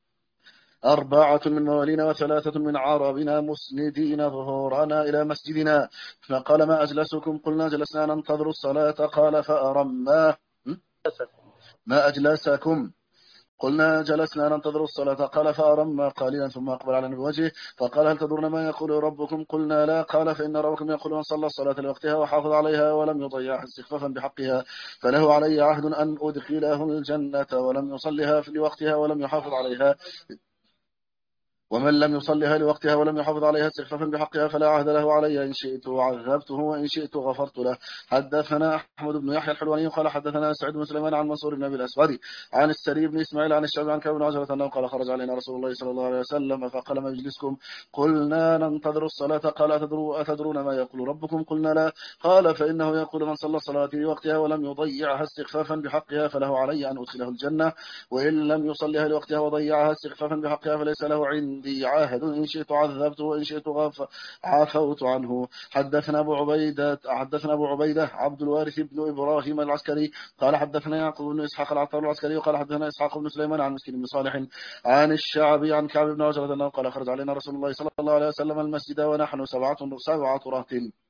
أربعة من موالينا وثلاثة من عربنا مسندين ظهورنا إلى مسجدنا فقال ما أجلسكم قلنا جلسنا ننتظر الصلاة قال فأرما ما أجلسكم قلنا جلسنا ننتظر الصلاة قال فأرم قليلا ثم أقبل على بوجهه فقال هل تدرون ما يقول ربكم قلنا لا قال فإن ربكم يقول من صلى الصلاة لوقتها وحافظ عليها ولم يضيعها استخفافا بحقها فله علي عهد أن أدخله الجنة ولم يصلها في وقتها ولم يحافظ عليها ومن لم يصلها لوقتها ولم يحافظ عليها استخفافا بحقها فلا عهد له علي إن شئت عذبته وإن شئت غفرت له. حدثنا أحمد بن يحيى الحلواني قال حدثنا سعيد بن سليمان عن منصور بن أبي الأسود عن السري بن إسماعيل عن الشعبي عن كعب بن عجرة أنه قال خرج علينا رسول الله صلى الله عليه وسلم فقال ما يجلسكم قلنا ننتظر الصلاة قال أتدرون, أتدرون ما يقول ربكم قلنا لا قال فإنه يقول من صلى الصلاة لوقتها ولم يضيعها استخفافا بحقها فله علي أن أدخله الجنة وإن لم يصلها لوقتها وضيعها استخفافا بحقها فليس له عندي عاهد إن شئت عذبته وإن شئت عفوت عنه. حدثنا أبو عبيدة حدثنا أبو عبيدة عبد الوارث بن إبراهيم العسكري قال حدثنا يعقوب بن إسحاق العطار العسكري وقال حدثنا إسحاق بن سليمان عن مسكين بن صالح عن الشعبي عن كعب بن عجرة أنه قال خرج علينا رسول الله صلى الله عليه وسلم المسجد ونحن سبعة سبعة رهط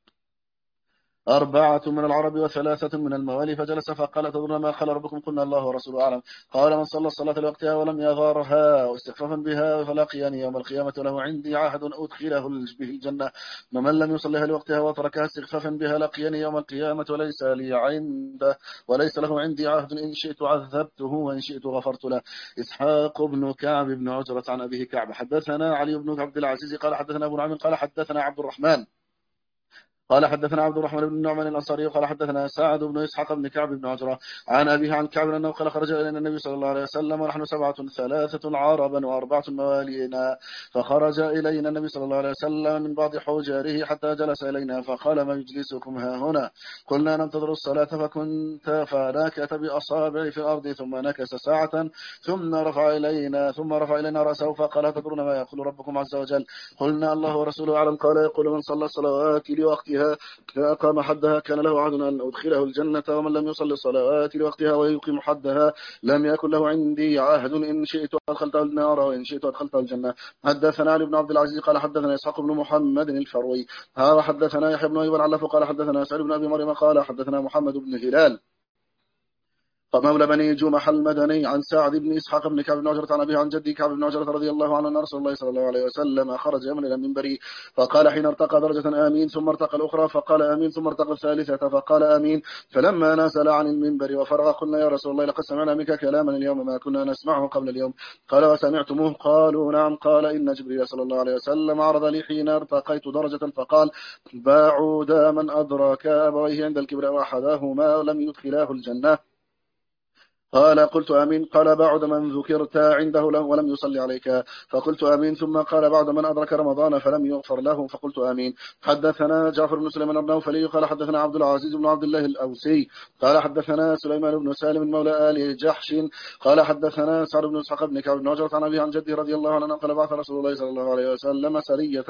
أربعة من العرب وثلاثة من الموالي فجلس فقال تدرون ما قال ربكم قلنا الله ورسوله أعلم قال من صلى الصلاة لوقتها ولم يغارها واستخفافا بها فلاقيني يوم القيامة له عندي عهد أدخله به الجنة ومن لم يصلها لوقتها وتركها استخفافا بها لقيني يوم القيامة وليس لي عنده وليس له عندي عهد إن شئت عذبته وإن شئت غفرت له. إسحاق بن كعب بن عجرة عن أبيه كعب حدثنا علي بن عبد العزيز قال حدثنا أبو نعيم قال حدثنا عبد الرحمن قال حدثنا عبد الرحمن بن نعمان الأنصاري قال حدثنا سعد بن إسحاق بن كعب بن عجرة عن أبيه عن كعب أنه قال خرج إلينا النبي صلى الله عليه وسلم ونحن سبعة ثلاثة عربا وأربعة موالينا فخرج إلينا النبي صلى الله عليه وسلم من بعض حجاره حتى جلس إلينا فقال ما يجلسكم ها هنا قلنا ننتظر الصلاة فكنت فنكت بأصابع في الأرض ثم نكس ساعة ثم رفع إلينا ثم رفع إلينا رأسه فقال تدرون ما يقول ربكم عز وجل قلنا الله ورسوله أعلم قال يقول من صلى الصلوات لوقتها فأقام حدها كان له عهد أن أدخله الجنة ومن لم يصل الصلوات لوقتها ويقيم حدها لم يكن له عندي عهد إن شئت أدخلته النار وإن شئت أدخلته الجنة. حدثنا علي بن عبد العزيز قال حدثنا إسحاق بن محمد الفروي هذا حدثنا يحيى بن أيوب العلف قال حدثنا سعيد بن أبي مريم قال حدثنا محمد بن هلال مولى بني جمح المدني عن سعد بن إسحاق بن كعب بن عجرة عن أبيه عن جدي كعب بن عجرة رضي الله عنه أن رسول الله صلى الله عليه وسلم خرج يوما إلى المنبر فقال حين ارتقى درجة آمين ثم ارتقى الأخرى فقال آمين ثم ارتقى الثالثة فقال آمين فلما نزل عن المنبر وفرغ قلنا يا رسول الله لقد سمعنا منك كلاما اليوم ما كنا نسمعه قبل اليوم قال وسمعتموه قالوا نعم قال إن جبريل صلى الله عليه وسلم عرض لي حين ارتقيت درجة فقال بعود من أدرك أبويه عند الكبر وأحداهما لم يدخلاه الجنة قال قلت آمين قال بعد من ذكرت عنده ولم يصلي عليك فقلت آمين ثم قال بعد من أدرك رمضان فلم يغفر له فقلت آمين. حدثنا جعفر بن سليمان النوفلي قال حدثنا عبد العزيز بن عبد الله الأوسي قال حدثنا سليمان بن سالم مولى آل جحش قال حدثنا سعد بن إسحاق بن كعب بن عجرة عن أبيه عن جده رضي الله عنه قال بعث رسول الله صلى الله عليه وسلم سرية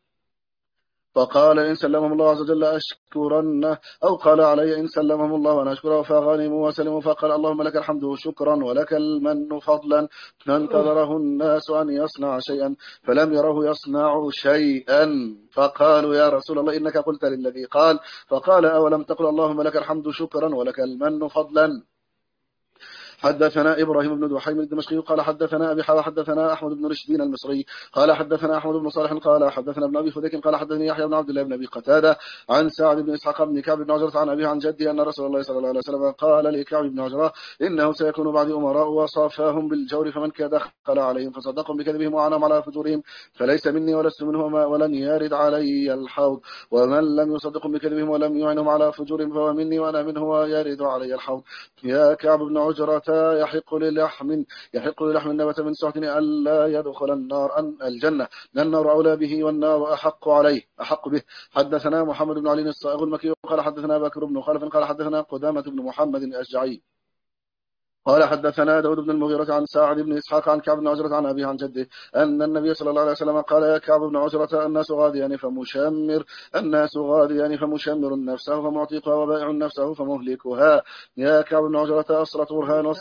فقال إن سلمهم الله عز وجل أشكرن أو قال علي إن سلمهم الله وأنا أشكره فغنموا وسلموا فقال اللهم لك الحمد شكرا ولك المن فضلا فانتظره الناس أن يصنع شيئا فلم يره يصنع شيئا فقالوا يا رسول الله إنك قلت للذي قال فقال أولم تقل اللهم لك الحمد شكرا ولك المن فضلا. حدثنا إبراهيم بن دحيم الدمشقي قال حدثنا أبي حوا حدثنا أحمد بن رشدين المصري قال حدثنا أحمد بن صالح قال حدثنا ابن أبي فديك قال حدثني يحيى بن عبد الله بن أبي قتادة عن سعد بن إسحاق بن كعب بن عجرة عن أبيه عن جدي أن رسول الله صلى الله عليه وسلم قال لكعب بن عجرة إنه سيكون بعد أمراء وصافاهم بالجور فمن دخل عليهم فصدقهم بكذبهم وعنهم على فجورهم فليس مني ولست منهم ولن يرد علي الحوض ومن لم يصدقهم بكذبهم ولم يعنهم على فجورهم فهو مني وأنا منه ويرد علي الحوض. يا كعب بن عجرة يحق للحم يحق للحم النبت من سحت ألا يدخل النار أن الجنة النار أولى به والنار أحق عليه أحق به. حدثنا محمد بن علي الصائغ المكي قال حدثنا بكر بن خلف قال حدثنا قدامة بن محمد الأشجعي قال حدثنا داود بن المغيرة عن سعد بن إسحاق عن كعب بن عجرة عن أبيه عن جده أن النبي صلى الله عليه وسلم قال يا كعب بن عجرة الناس غاديان فمشمر الناس غاديان فمشمر نفسه فمعتقها وبائع نفسه فمهلكها. يا كعب بن عجرة أصلة برهان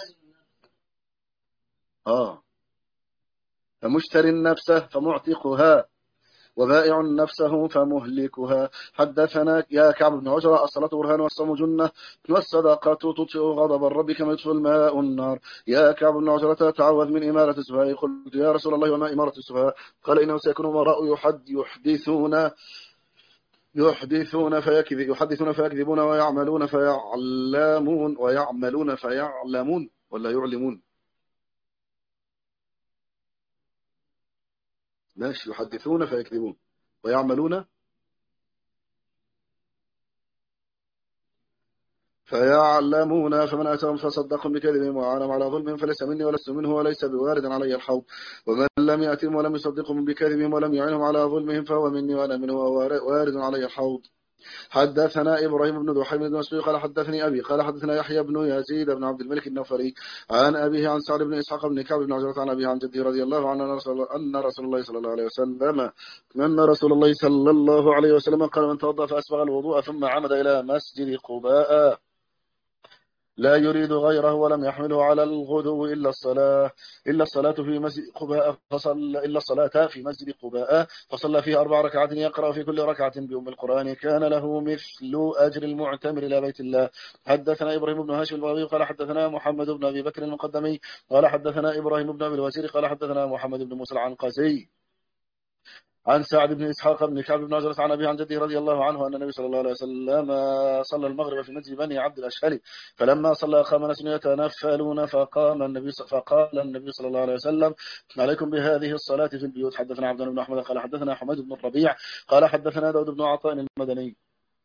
آه فمشتري النفس فمعتقها وبائع نفسه فمهلكها. حدثنا يا كعب بن عجرة الصلاة برهان والصوم جنة والصدقة تطفئ غضب الرب كما يطفئ الماء النار. يا كعب بن عجرة تعوذ من إمارة السفهاء. قلت يا رسول الله وما إمارة السفهاء؟ قال إنه سيكون أمراء يحد يحدثون يحدثون فيكذب يحدثون فيكذبون ويعملون فيعلمون ويعملون فيعلمون ولا يعلمون ماشي يحدثون فيكذبون ويعملون فيعلمون فمن أتاهم فصدقهم بكذبهم وعانهم على ظلمهم فليس مني ولست منه وليس بوارد علي الحوض ومن لم يأتهم ولم يصدقهم بكذبهم ولم يعينهم على ظلمهم فهو مني وأنا منه وارد علي الحوض. حدثنا إبراهيم بن دحيم بن مسعود قال حدثني أبي قال حدثنا يحيى بن يزيد بن عبد الملك النوفلي عن أبيه عن سعد بن إسحاق بن كعب بن عجرة عن أبيه عن جده رضي الله عنه أن رسول الله صلى الله عليه وسلم أن رسول الله صلى الله عليه وسلم قال من توضأ فأسبغ الوضوء ثم عمد إلى مسجد قباء لا يريد غيره ولم يحمله على الغدو إلا الصلاة إلا الصلاة في مسجد قباء فصلى إلا الصلاة في مسجد قباء فصلى فيه أربع ركعات يقرأ في كل ركعة بأم القرآن كان له مثل أجر المعتمر إلى بيت الله. حدثنا إبراهيم بن هاشم البغوي قال حدثنا محمد بن أبي بكر المقدمي قال حدثنا إبراهيم بن أبي الوزير قال حدثنا محمد بن موسى العنقزي عن سعد بن إسحاق بن كعب بن عجرة عن أبيه عن جده رضي الله عنه أن النبي صلى الله عليه وسلم صلى المغرب في مسجد بني عبد الأشهل فلما صلى قام ناس يتنفلون فقام النبي فقال النبي صلى الله عليه وسلم عليكم بهذه الصلاة في البيوت. حدثنا عبد بن أحمد قال حدثنا حميد بن الربيع قال حدثنا داود بن عطاء المدني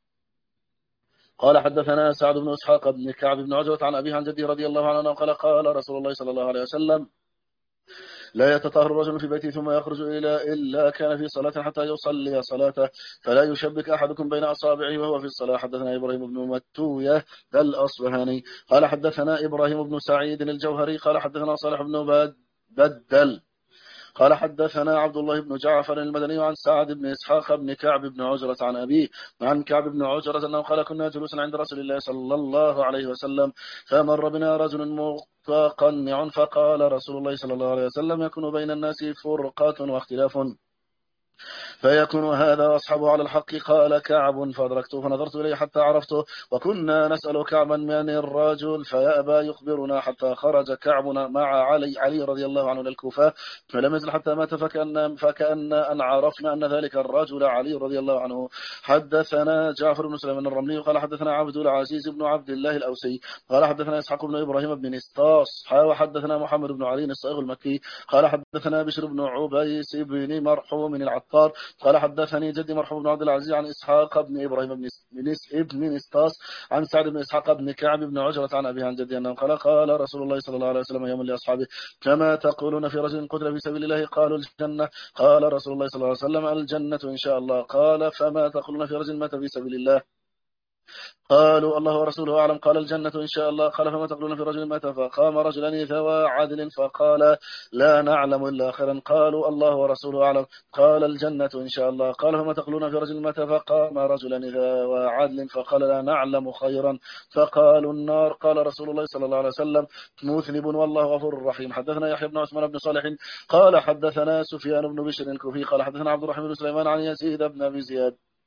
قال حدثنا سعد بن إسحاق بن كعب بن عجرة عن أبيه عن جده رضي الله عنه قال قال رسول الله صلى الله عليه وسلم لا يتطهر الرجل في بيته ثم يخرج إلى إلا كان في صلاة حتى يصلي صلاته فلا يشبك أحدكم بين أصابعه وهو في الصلاة. حدثنا إبراهيم بن متوية الأصبهاني قال حدثنا إبراهيم بن سعيد الجوهري قال حدثنا صالح بن بدل قال حدثنا عبد الله بن جعفر المدني عن سعد بن إسحاق بن كعب بن عجرة عن أبيه عن كعب بن عجرة أنه قال كنا جلوسا عند رسول الله صلى الله عليه وسلم فمر بنا رجل متقنع فقال رسول الله صلى الله عليه وسلم يكون بين الناس فرقات واختلاف فيكون هذا أصحابه على الحق. قال كعب فأدركته فنظرت إليه حتى عرفته وكنا نسأل كعبا من الرجل فيأبى يخبرنا حتى خرج كعبنا مع علي علي رضي الله عنه للكوفة فلم يزل حتى مات فكأن, فكأن أن عرفنا أن ذلك الرجل علي رضي الله عنه. حدثنا جعفر بن سليمان الرملي قال حدثنا عبد العزيز بن عبد الله الأوسي قال حدثنا إسحاق بن إبراهيم بن نسطاس وحدثنا محمد بن علي الصائغ المكي قال حدثنا بشر بن عبيس بن مرحوم من العطار قال حدثني جدي مرحوم بن عبد العزيز عن إسحاق بن إبراهيم بن ابن نسطاس عن سعد بن إسحاق بن كعب بن عجرة عن أبيه عن جدي أنه قال قال رسول الله صلى الله عليه وسلم يوم لأصحابه كما تقولون في رجل قتل في سبيل الله قالوا الجنة قال رسول الله صلى الله عليه وسلم الجنة إن شاء الله قال فما تقولون في رجل مات في سبيل الله قالوا الله ورسوله أعلم قال الجنة إن شاء الله قال فما تقولون في رجل مات فقام رجلان ذوى عدل فقال لا نعلم إلا خيرا قالوا الله ورسوله أعلم قال الجنة إن شاء الله قال فما تقولون في رجل مات فقام رجلان ذوى عدل فقال لا نعلم خيرا فقالوا النار قال رسول الله صلى الله عليه وسلم مثنب والله غفور رحيم. حدثنا يحيى بن عثمان بن صالح قال حدثنا سفيان بن بشر الكوفي قال حدثنا عبد الرحمن بن سليمان عن يزيد بن أبي زياد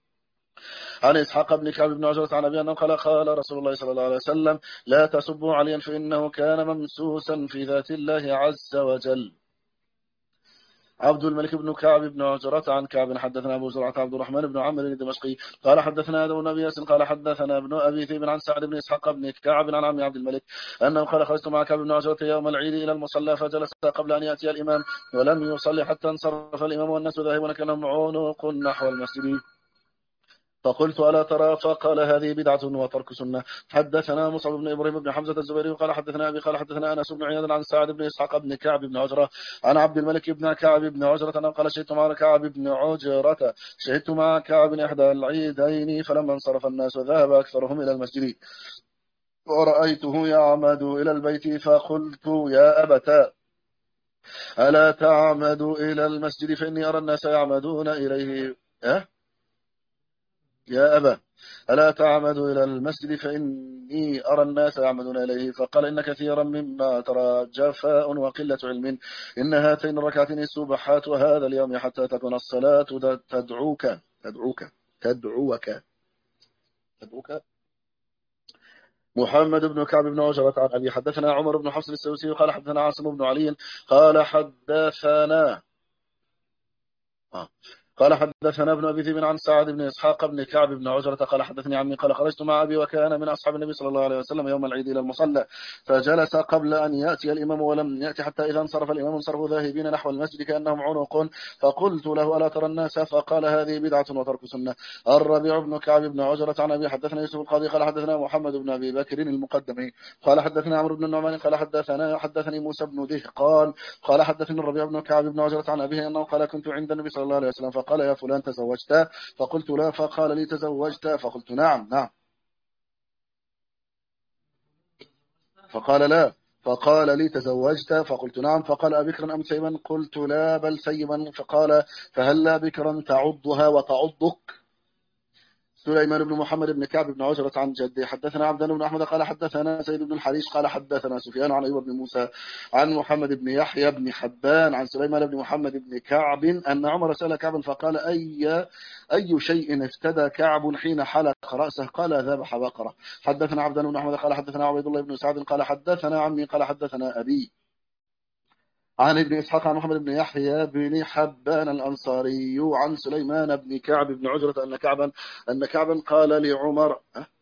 عن إسحاق بن كعب بن عجرة عن أبي أنه قال قال رسول الله صلى الله عليه وسلم لا تسبوا عليا فإنه كان ممسوسا في ذات الله عز وجل. عبد الملك بن كعب بن عجرة عن كعب حدثنا أبو زرعة عبد الرحمن بن عمرو الدمشقي قال حدثنا آدم بن أبي ياسين قال حدثنا ابن أبي ذئب عن سعد بن إسحاق بن كعب عن عم عبد الملك أنه قال خرجت مع كعب بن عجرة يوم العيد إلى المصلى فجلس قبل أن يأتي الإمام ولم يصلي حتى انصرف الإمام والناس ذاهبون كأنهم عنق نحو المسجد فقلت ألا ترى فقال هذه بدعة وترك سنة. حدثنا مصعب بن إبراهيم بن حمزة الزبيري قال حدثنا أبي قال حدثنا أنس بن عياض عن سعد بن إسحاق بن كعب بن عجرة عن عبد الملك بن كعب بن عجرة أنه قال شهدت مع كعب بن عجرة شهدت مع كعب إحدى العيدين فلما انصرف الناس ذهب أكثرهم إلى المسجد ورأيته يعمد إلى البيت فقلت يا أبتا ألا تعمد إلى المسجد فإني أرى الناس يعمدون إليه أه؟ يا أبا ألا تعمد إلى المسجد فإني أرى الناس يعمدون إليه فقال إن كثيرا مما ترى جفاء وقلة علم إن هاتين الركعتين السبحات وهذا اليوم حتى تكون الصلاة تدعوك تدعوك تدعوك تدعوك. محمد بن كعب بن عجرة عن أبي حدثنا عمر بن حفص السوسي قال حدثنا عاصم بن علي قال حدثنا آه. قال حدثنا ابن أبي ذئب عن سعد بن إسحاق بن كعب بن عجرة قال حدثني عمي قال خرجت مع أبي وكان من أصحاب النبي صلى الله عليه وسلم يوم العيد إلى المصلى فجلس قبل أن يأتي الإمام ولم يأتي حتى إذا انصرف الإمام انصرفوا ذاهبين نحو المسجد كأنهم عنق فقلت له ألا ترى الناس فقال هذه بدعة وترك سنة. الربيع بن كعب بن عجرة عن أبي حدثنا يوسف القاضي قال حدثنا محمد بن أبي بكر المقدمي قال حدثنا عمرو بن النعمان قال حدثنا حدثني موسى بن دهقان قال حدثني الربيع بن كعب بن عجرة عن أبيه أنه قال كنت عند النبي صلى الله عليه وسلم فقال يا فلان تزوجت فقلت لا فقال لي تزوجت فقلت نعم نعم فقال لا فقال لي تزوجت فقلت نعم فقال أبكرا أم سيبا قلت لا بل سيبا فقال فهل لا بكرا تعضها وتعضك. سليمان بن محمد بن كعب بن عجرة عن جده حدثنا عبدان بن أحمد قال حدثنا سيد بن الحريش قال حدثنا سفيان عن أيوب بن موسى عن محمد بن يحيى بن حبان عن سليمان بن محمد بن كعب أن عمر سأل كعب فقال أي أي شيء افتدى كعب حين حلق رأسه قال ذبح بقرة. حدثنا عبدان بن أحمد قال حدثنا عبيد الله بن سعد قال حدثنا عمي قال حدثنا أبي عن ابن إسحاق عن محمد بن يحيى بن حبان الأنصاري عن سليمان بن كعب بن عجرة أن كعبا أن كعبا قال لعمر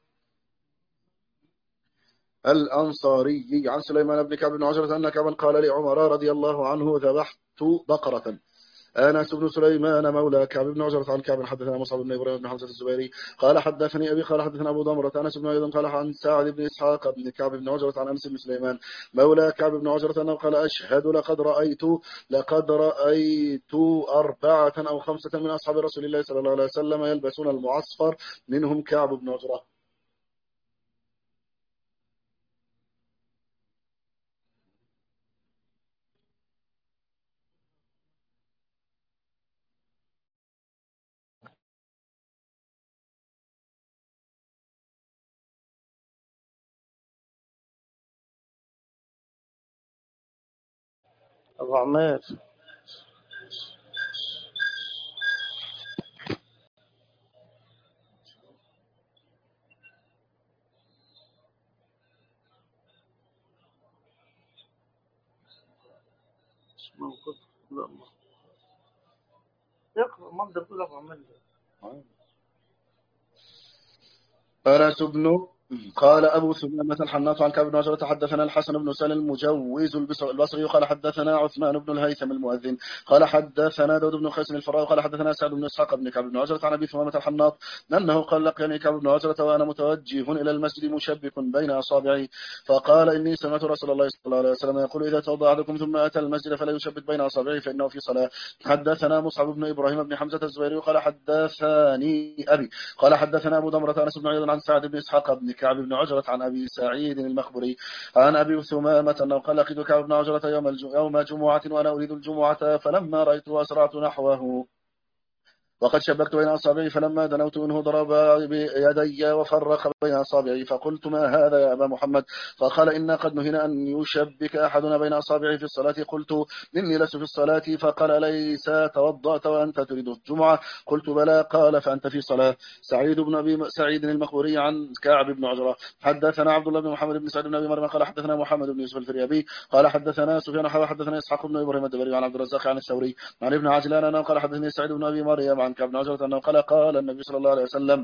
الأنصاري عن سليمان بن كعب بن عجرة أن كعبا قال لعمر رضي الله عنه ذبحت بقرة. أنس بن سليمان مولى كعب بن عجرة عن كعب حدثنا مصعب بن إبراهيم بن حمزة الزبيري قال حدثني أبي قال حدثنا أبو ضمرة أنس بن أيضا قال عن سعد بن إسحاق بن كعب بن عجرة عن أنس بن سليمان مولى كعب بن عجرة أنه قال أشهد لقد رأيت لقد رأيت أربعة أو خمسة من أصحاب رسول الله صلى الله عليه وسلم يلبسون المعصفر منهم كعب بن عجرة. أبو عمير موجود لا ما يقرأ ما أقدر أقول أبو عمير. أنس بن قال أبو ثمامة الحناط عن كعب بن عجرة حدثنا الحسن بن سالم المجوز البصري قال حدثنا عثمان بن الهيثم المؤذن قال حدثنا داود بن قيس الفراء قال حدثنا سعد بن إسحاق بن كعب بن عجرة عن أبي ثمامة الحناط أنه قال لقيني كعب بن عجرة وأنا متوجه إلى المسجد مشبك بين أصابعي فقال إني سمعت رسول الله صلى الله عليه وسلم يقول إذا توضأ أحدكم ثم أتى المسجد فلا يشبك بين أصابعه فإنه في صلاة. حدثنا مصعب بن إبراهيم بن حمزة الزبيري قال حدثني أبي قال حدثنا أبو ضمرة أنس بن عياض عن سعد بن إسحاق بن كعب بن عجرة عن أبي سعيد المخبري عن أبي ثمامة أنه قال لقيت كعب بن عجرة يوم يوم جمعة وأنا أريد الجمعة فلما رأيته أسرعت نحوه وقد شبكت بين أصابعي فلما دنوت منه ضرب بيدي وفرق بين أصابعي فقلت ما هذا يا أبا محمد؟ فقال إنا قد نهينا أن يشبك أحدنا بين أصابعه في الصلاة. قلت إني لست في الصلاة. فقال ليس توضأت وأنت تريد الجمعة؟ قلت بلى. قال فأنت في صلاة. سعيد بن أبي سعيد المقبوري عن كعب بن عجرة حدثنا عبد الله بن محمد بن سعد بن أبي مريم قال حدثنا محمد بن يوسف الفريابي قال حدثنا سفيان حدثنا حدثنا إسحاق بن إبراهيم الدبري عن عبد الرزاق عن الثوري عن ابن عجلان أنه قال حدثني سعيد بن أبي مريم عن كعب بن عجرة أنه قال قال النبي صلى الله عليه وسلم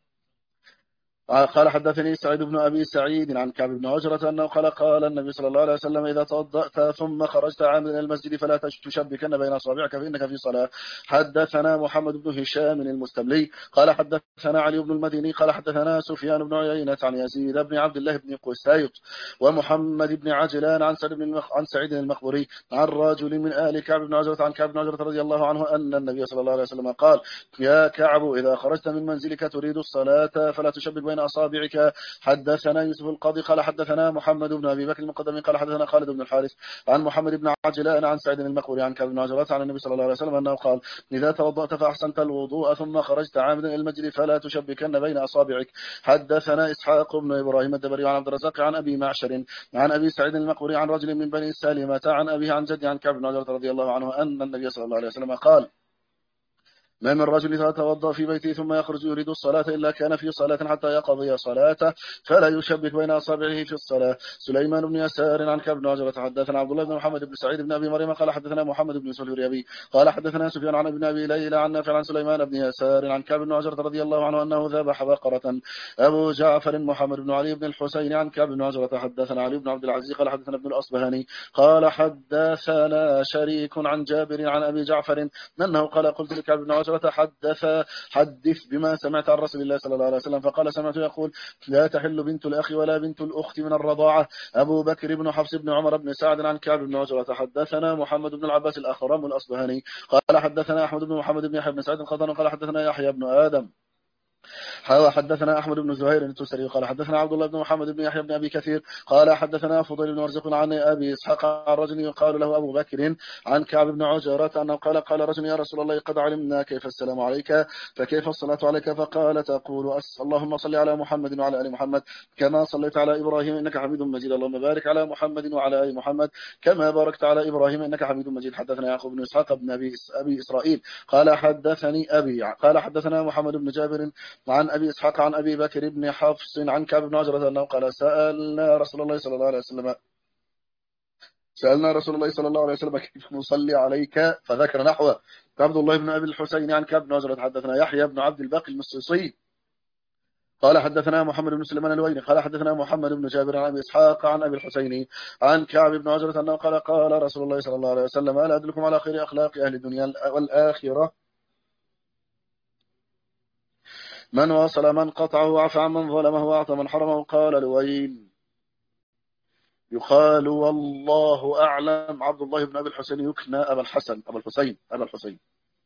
قال حدثني سعيد بن أبي سعيد عن كعب بن عجرة أنه قال قال النبي صلى الله عليه وسلم إذا توضأت ثم خرجت عاملا المسجد فلا تشبكن بين أصابعك فإنك في صلاة. حدثنا محمد بن هشام المستملي قال حدثنا علي بن المديني قال حدثنا سفيان بن عيينة عن يزيد بن عبد الله بن قسيط ومحمد بن عجلان عن سعيد بن عن سعيد المقبوري عن رجل من آل كعب بن عجرة عن كعب بن عجرة رضي الله عنه أن النبي صلى الله عليه وسلم قال يا كعب إذا خرجت من منزلك تريد الصلاة فلا تشبك بين أصابعك. حدثنا يوسف القاضي قال حدثنا محمد بن أبي بكر المقدمي قال حدثنا خالد بن الحارث عن محمد بن عجلان عن سعيد المقبوري عن كعب بن عجرة عن النبي صلى الله عليه وسلم أنه قال إذا توضأت فأحسنت الوضوء ثم خرجت عامدا إلى المسجد فلا تشبكن بين أصابعك. حدثنا إسحاق بن إبراهيم الدبري عن عبد الرزاق عن أبي معشر عن أبي سعيد المقبوري عن رجل من بني سالمة عن أبيه عن جدي عن كعب بن عجرة رضي الله عنه أن النبي صلى الله عليه وسلم قال ما من رجل يتوضأ في بيته ثم يخرج يريد الصلاة إلا كان في صلاة حتى يقضي صلاته فلا يشبك بين أصابعه في الصلاة. سليمان بن يسار عن كعب بن عجرة حدثنا عبد الله بن محمد بن سعيد بن أبي مريم قال حدثنا محمد بن يوسف الفريابي قال حدثنا سفيان عن ابن أبي ليلى عن نافع عن سليمان بن يسار عن كعب بن عجرة رضي الله عنه أنه ذبح بقرة. أبو جعفر محمد بن علي بن الحسين عن كعب بن عجرة حدثنا علي بن عبد العزيز قال حدثنا ابن الأصبهاني قال حدثنا شريك عن جابر عن أبي جعفر أنه قال قلت لكعب بن عجرة حدث حدث بما سمعت عن رسول الله صلى الله عليه وسلم فقال سمعت يقول لا تحل بنت الأخ ولا بنت الأخت من الرضاعة. أبو بكر بن حفص بن عمر بن سعد عن كعب بن عجرة حدثنا محمد بن العباس الأخرم الأصبهاني قال حدثنا أحمد بن محمد بن يحيى بن سعد القطان قال حدثنا يحيى بن آدم حدثنا أحمد بن زهير التستري قال حدثنا عبد الله بن محمد بن يحيى بن أبي كثير قال حدثنا فضيل بن مرزق عن أبي إسحاق عن رجل يقال له أبو بكر عن كعب بن عجرة أنه قال قال رجل يا رسول الله قد علمنا كيف السلام عليك فكيف الصلاة عليك؟ فقال تقول اللهم صل على محمد وعلى آل محمد كما صليت على إبراهيم إنك حميد مجيد اللهم بارك على محمد وعلى آل محمد كما باركت على إبراهيم إنك حميد مجيد. حدثنا يعقوب بن إسحاق بن أبي أبي إسرائيل قال حدثني أبي قال حدثنا محمد بن جابر عن أبي إسحاق عن أبي بكر بن حفص عن كعب بن عجرة أنه قال سألنا رسول الله صلى الله عليه وسلم سألنا رسول الله صلى الله عليه وسلم كيف نصلي عليك فذكر نحوه. عبد الله بن أبي الحسين عن كعب بن عجرة حدثنا يحيى بن عبد الباقي المصيصي قال حدثنا محمد بن سليمان الويني قال حدثنا محمد بن جابر عن أبي إسحاق عن أبي الحسين عن كعب بن عجرة أنه قال قال رسول الله صلى الله عليه وسلم ألا أدلكم على خير أخلاق أهل الدنيا والآخرة من واصل من قطعه وعفى عن من ظلمه وأعطى من حرمه. قال لوين يقال والله أعلم عبد الله بن أبي الحسين يكنى أبا الحسن أبا الحسين أبا الحسين.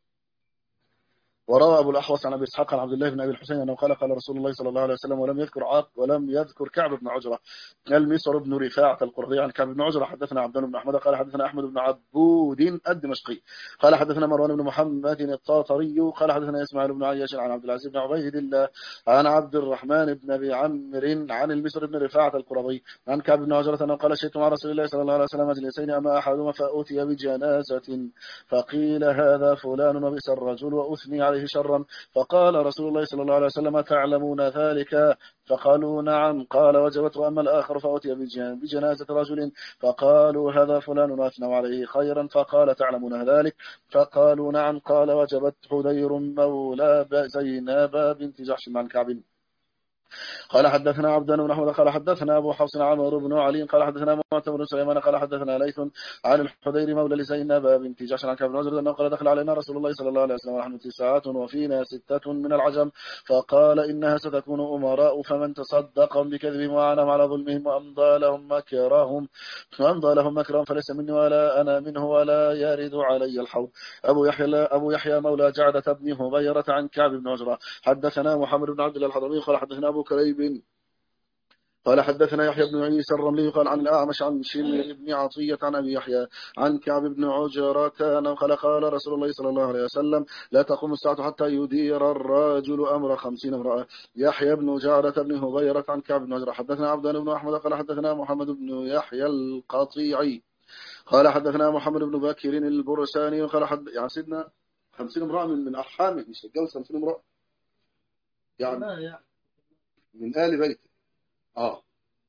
وروى أبو الأحوص عن أبي إسحاق عن عبد الله بن أبي الحسين أنه قال قال رسول الله صلى الله عليه وسلم ولم يذكر عاق ولم يذكر كعب بن عجرة. المسر بن رفاعة القرظي عن كعب بن عجرة حدثنا عبد بن أحمد قال حدثنا أحمد بن عبود الدمشقي قال حدثنا مروان بن محمد الطاطري قال حدثنا إسماعيل بن عياش عن عبد العزيز بن عبيد الله عن عبد الرحمن بن أبي عمرو عن المسر بن رفاعة القرظي عن كعب بن عجرة أنه قال شئت مع رسول الله صلى الله عليه وسلم مجلسين أما أحدهما فأوتي بجنازة فقيل هذا فلان وبئس الرجل وأثني عليه شرا فقال رسول الله صلى الله عليه وسلم تعلمون ذلك؟ فقالوا نعم. قال وجبت. وأما الآخر فأتي بجنازة رجل فقالوا هذا فلان وأثنوا عليه خيرا فقال تعلمون ذلك؟ فقالوا نعم. قال وجبت. حدير مولى زينب بنت جحش عن كعب قال حدثنا عبدان بن أحمد قال حدثنا أبو حفص عمرو بن علي قال حدثنا معتمر بن سليمان قال حدثنا ليث عن الحدير مولى لزينب بنت جحش عن كعب بن عجرة أنه قال دخل علينا رسول الله صلى الله عليه وسلم ونحن تسعة وفينا ستة من العجم فقال إنها ستكون أمراء فمن تصدق بكذبهم وأعنهم على ظلمهم وأمضى لهم مكرهم وأمضى لهم مكرهم فليس مني ولا أنا منه ولا يرد علي الحوض. أبو يحيى أبو يحيى مولى جعدة بن هبيرة عن كعب بن عجرة حدثنا محمد بن عبد الله الحضرمي قال حدثنا أبو كريب قال حدثنا يحيى بن عيسى الرملي قال عن الأعمش عن شمر بن عطية عن أبي يحيى عن كعب بن عجرة أنه قال قال رسول الله صلى الله عليه وسلم لا تقوم الساعة حتى يدير الرجل أمر خمسين امرأة. يحيى بن جعرة بن هبيرة عن كعب بن عجرة حدثنا عبدان بن أحمد قال حدثنا محمد بن يحيى القطيعي قال حدثنا محمد بن بكر البرساني قال حد يعني سيدنا خمسين امرأة من من أرحامه، مش تتجوز خمسين امرأة يعني من آل بيت. آه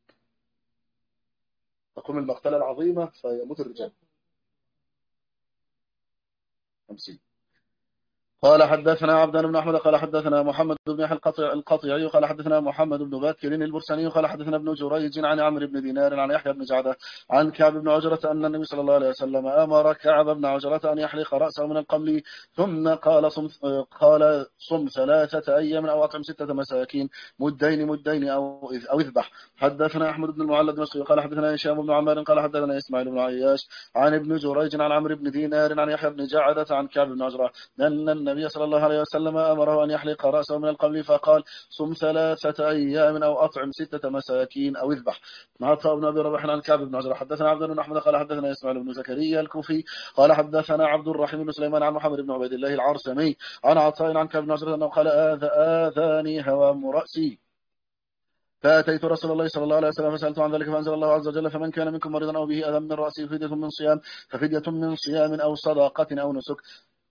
تقوم المقتلة العظيمة فيموت الرجال خمسين. قال حدثنا عبدان بن أحمد قال حدثنا محمد بن يحيى القطيع القطيعي قال حدثنا محمد بن بكر البرساني قال حدثنا ابن جريج عن عمرو بن دينار عن يحيى بن جعدة عن كعب بن عجرة أن النبي صلى الله عليه وسلم أمر كعب بن عجرة أن يحلق رأسه من القبل ثم قال صم قال صم ثلاثة أيام أو أطعم ستة مساكين مدين مدين أو أو اذبح. حدثنا أحمد بن المعلى دمشقي قال حدثنا هشام بن عمار قال حدثنا إسماعيل بن عياش عن ابن جريج عن عمرو بن دينار عن يحيى بن جعدة عن كعب بن عجرة أن النبي صلى الله عليه وسلم أمره أن يحلق رأسه من القبل فقال صم ثلاثة أيام أو أطعم ستة مساكين أو اذبح. عطاء بن أبي رباح عن كعب بن عجرة حدثنا عبد بن أحمد قال حدثنا إسماعيل بن زكريا الكوفي قال حدثنا عبد الرحيم بن سليمان عن محمد بن عبيد الله العرسمي عن عطاء عن كعب بن عجرة أنه قال آذ آذاني هوام رأسي فأتيت رسول الله صلى الله عليه وسلم فسألت عن ذلك فأنزل الله عز وجل فمن كان منكم مريضا أو به أذى من رأسه ففدية من صيام ففدية من صيام أو صدقة أو نسك.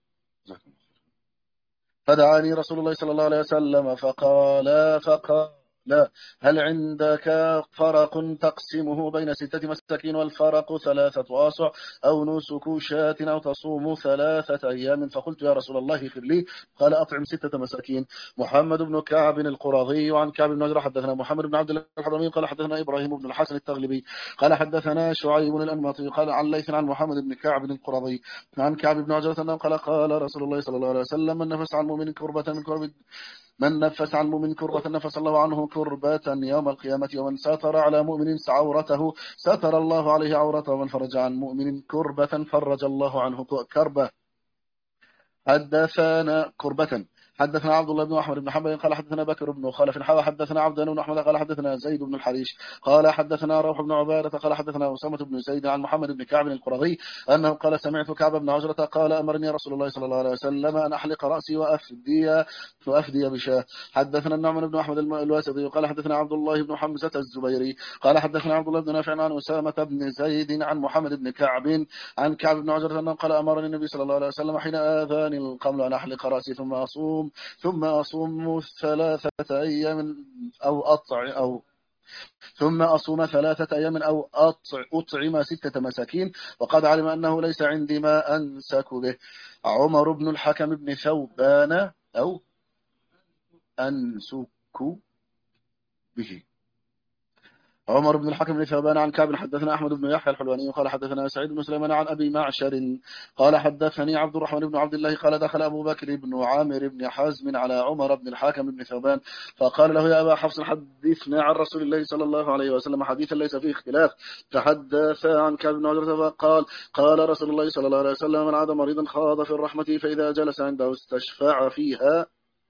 فدعاني رسول الله صلى الله عليه وسلم فقال فقال لا هل عندك فرق تقسمه بين ستة مساكين والفرق ثلاثة آصع أو نسك شاة أو تصوم ثلاثة أيام فقلت يا رسول الله خير لي قال أطعم ستة مساكين. محمد بن كعب القرظي عن كعب بن عجرة حدثنا محمد بن عبد الله الحضرمي قال حدثنا إبراهيم بن الحسن التغلبي قال حدثنا شعيب الأنماطي قال عن ليث عن محمد بن كعب القرظي عن كعب بن عجرة أنه قال قال رسول الله صلى الله عليه وسلم من نفس عن مؤمن كربة من كرب من نفس عن مؤمن كربة نفس الله عنه كربة يوم القيامة ومن ساتر على مؤمن عورته ساتر الله عليه عورته ومن فرج عن مؤمن كربة فرج الله عنه كربة. حدثنا كربة حدثنا عبد الله بن احمد بن حنبل قال حدثنا بكر بن خالف حدثنا عبد بن احمد قال حدثنا زيد بن الحريش قال حدثنا روح بن عبادة قال حدثنا أسامة بن زيد عن محمد بن كعب القرظي أنه قال سمعت كعب بن عجرة قال أمرني رسول الله صلى الله عليه وسلم أن أحلق رأسي وأفدي وأفدي بشاه. حدثنا النعمان بن أحمد الواسطي قال حدثنا عبد الله بن حمزة الزبيري قال حدثنا عبد الله بن نافع عن أسامة بن زيد عن محمد بن كعب عن كعب بن عجرة أنه قال أمرني النبي صلى الله عليه وسلم حين آذاني القمل أن أحلق رأسي ثم أصوم ثم أصوم ثلاثة أيام أو أطع أو ثم أصوم ثلاثة أيام أو أطع أطعم ستة مساكين وقد علم أنه ليس عندي ما أنسك به. عمر بن الحكم بن ثوبان أو أنسك به. عمر بن الحكم بن ثوبان عن كعب حدثنا أحمد بن يحيى الحلواني قال حدثنا سعيد بن سليمان عن أبي معشر قال حدثني عبد الرحمن بن عبد الله قال دخل أبو بكر بن عامر بن حزم على عمر بن الحكم بن ثوبان فقال له يا أبا حفص حدثنا عن رسول الله صلى الله عليه وسلم حديثا ليس فيه اختلاف. فحدث عن كعب بن عجرة فقال قال رسول الله صلى الله عليه وسلم من عاد مريضا خاض في الرحمة فإذا جلس عنده استشفع فيها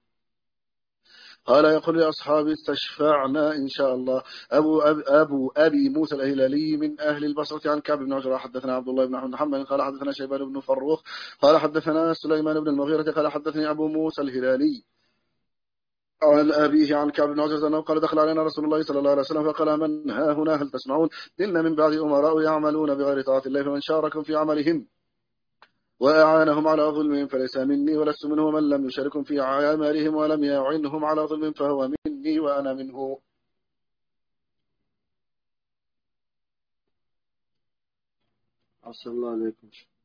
قال يقول لأصحابي استشفعنا إن شاء الله. أبو, أب أبو أبي موسى الهلالي من أهل البصرة عن كعب بن عجرة حدثنا عبد الله بن أحمد محمد قال حدثنا شيبان بن فروخ قال حدثنا سليمان بن المغيرة قال حدثني أبو موسى الهلالي عن أبيه عن كعب بن عجرة أنه قال دخل علينا رسول الله صلى الله عليه وسلم فقال من ها هنا هل تسمعون إن من بعد أمراء يعملون بغير طاعة الله فمن شاركم في عملهم وأعانهم على ظلمهم فليس مني ولست منه من لم يشاركهم في عملهم ولم يعنهم على ظلمهم فهو مني وأنا منه. أحسن الله عليكم.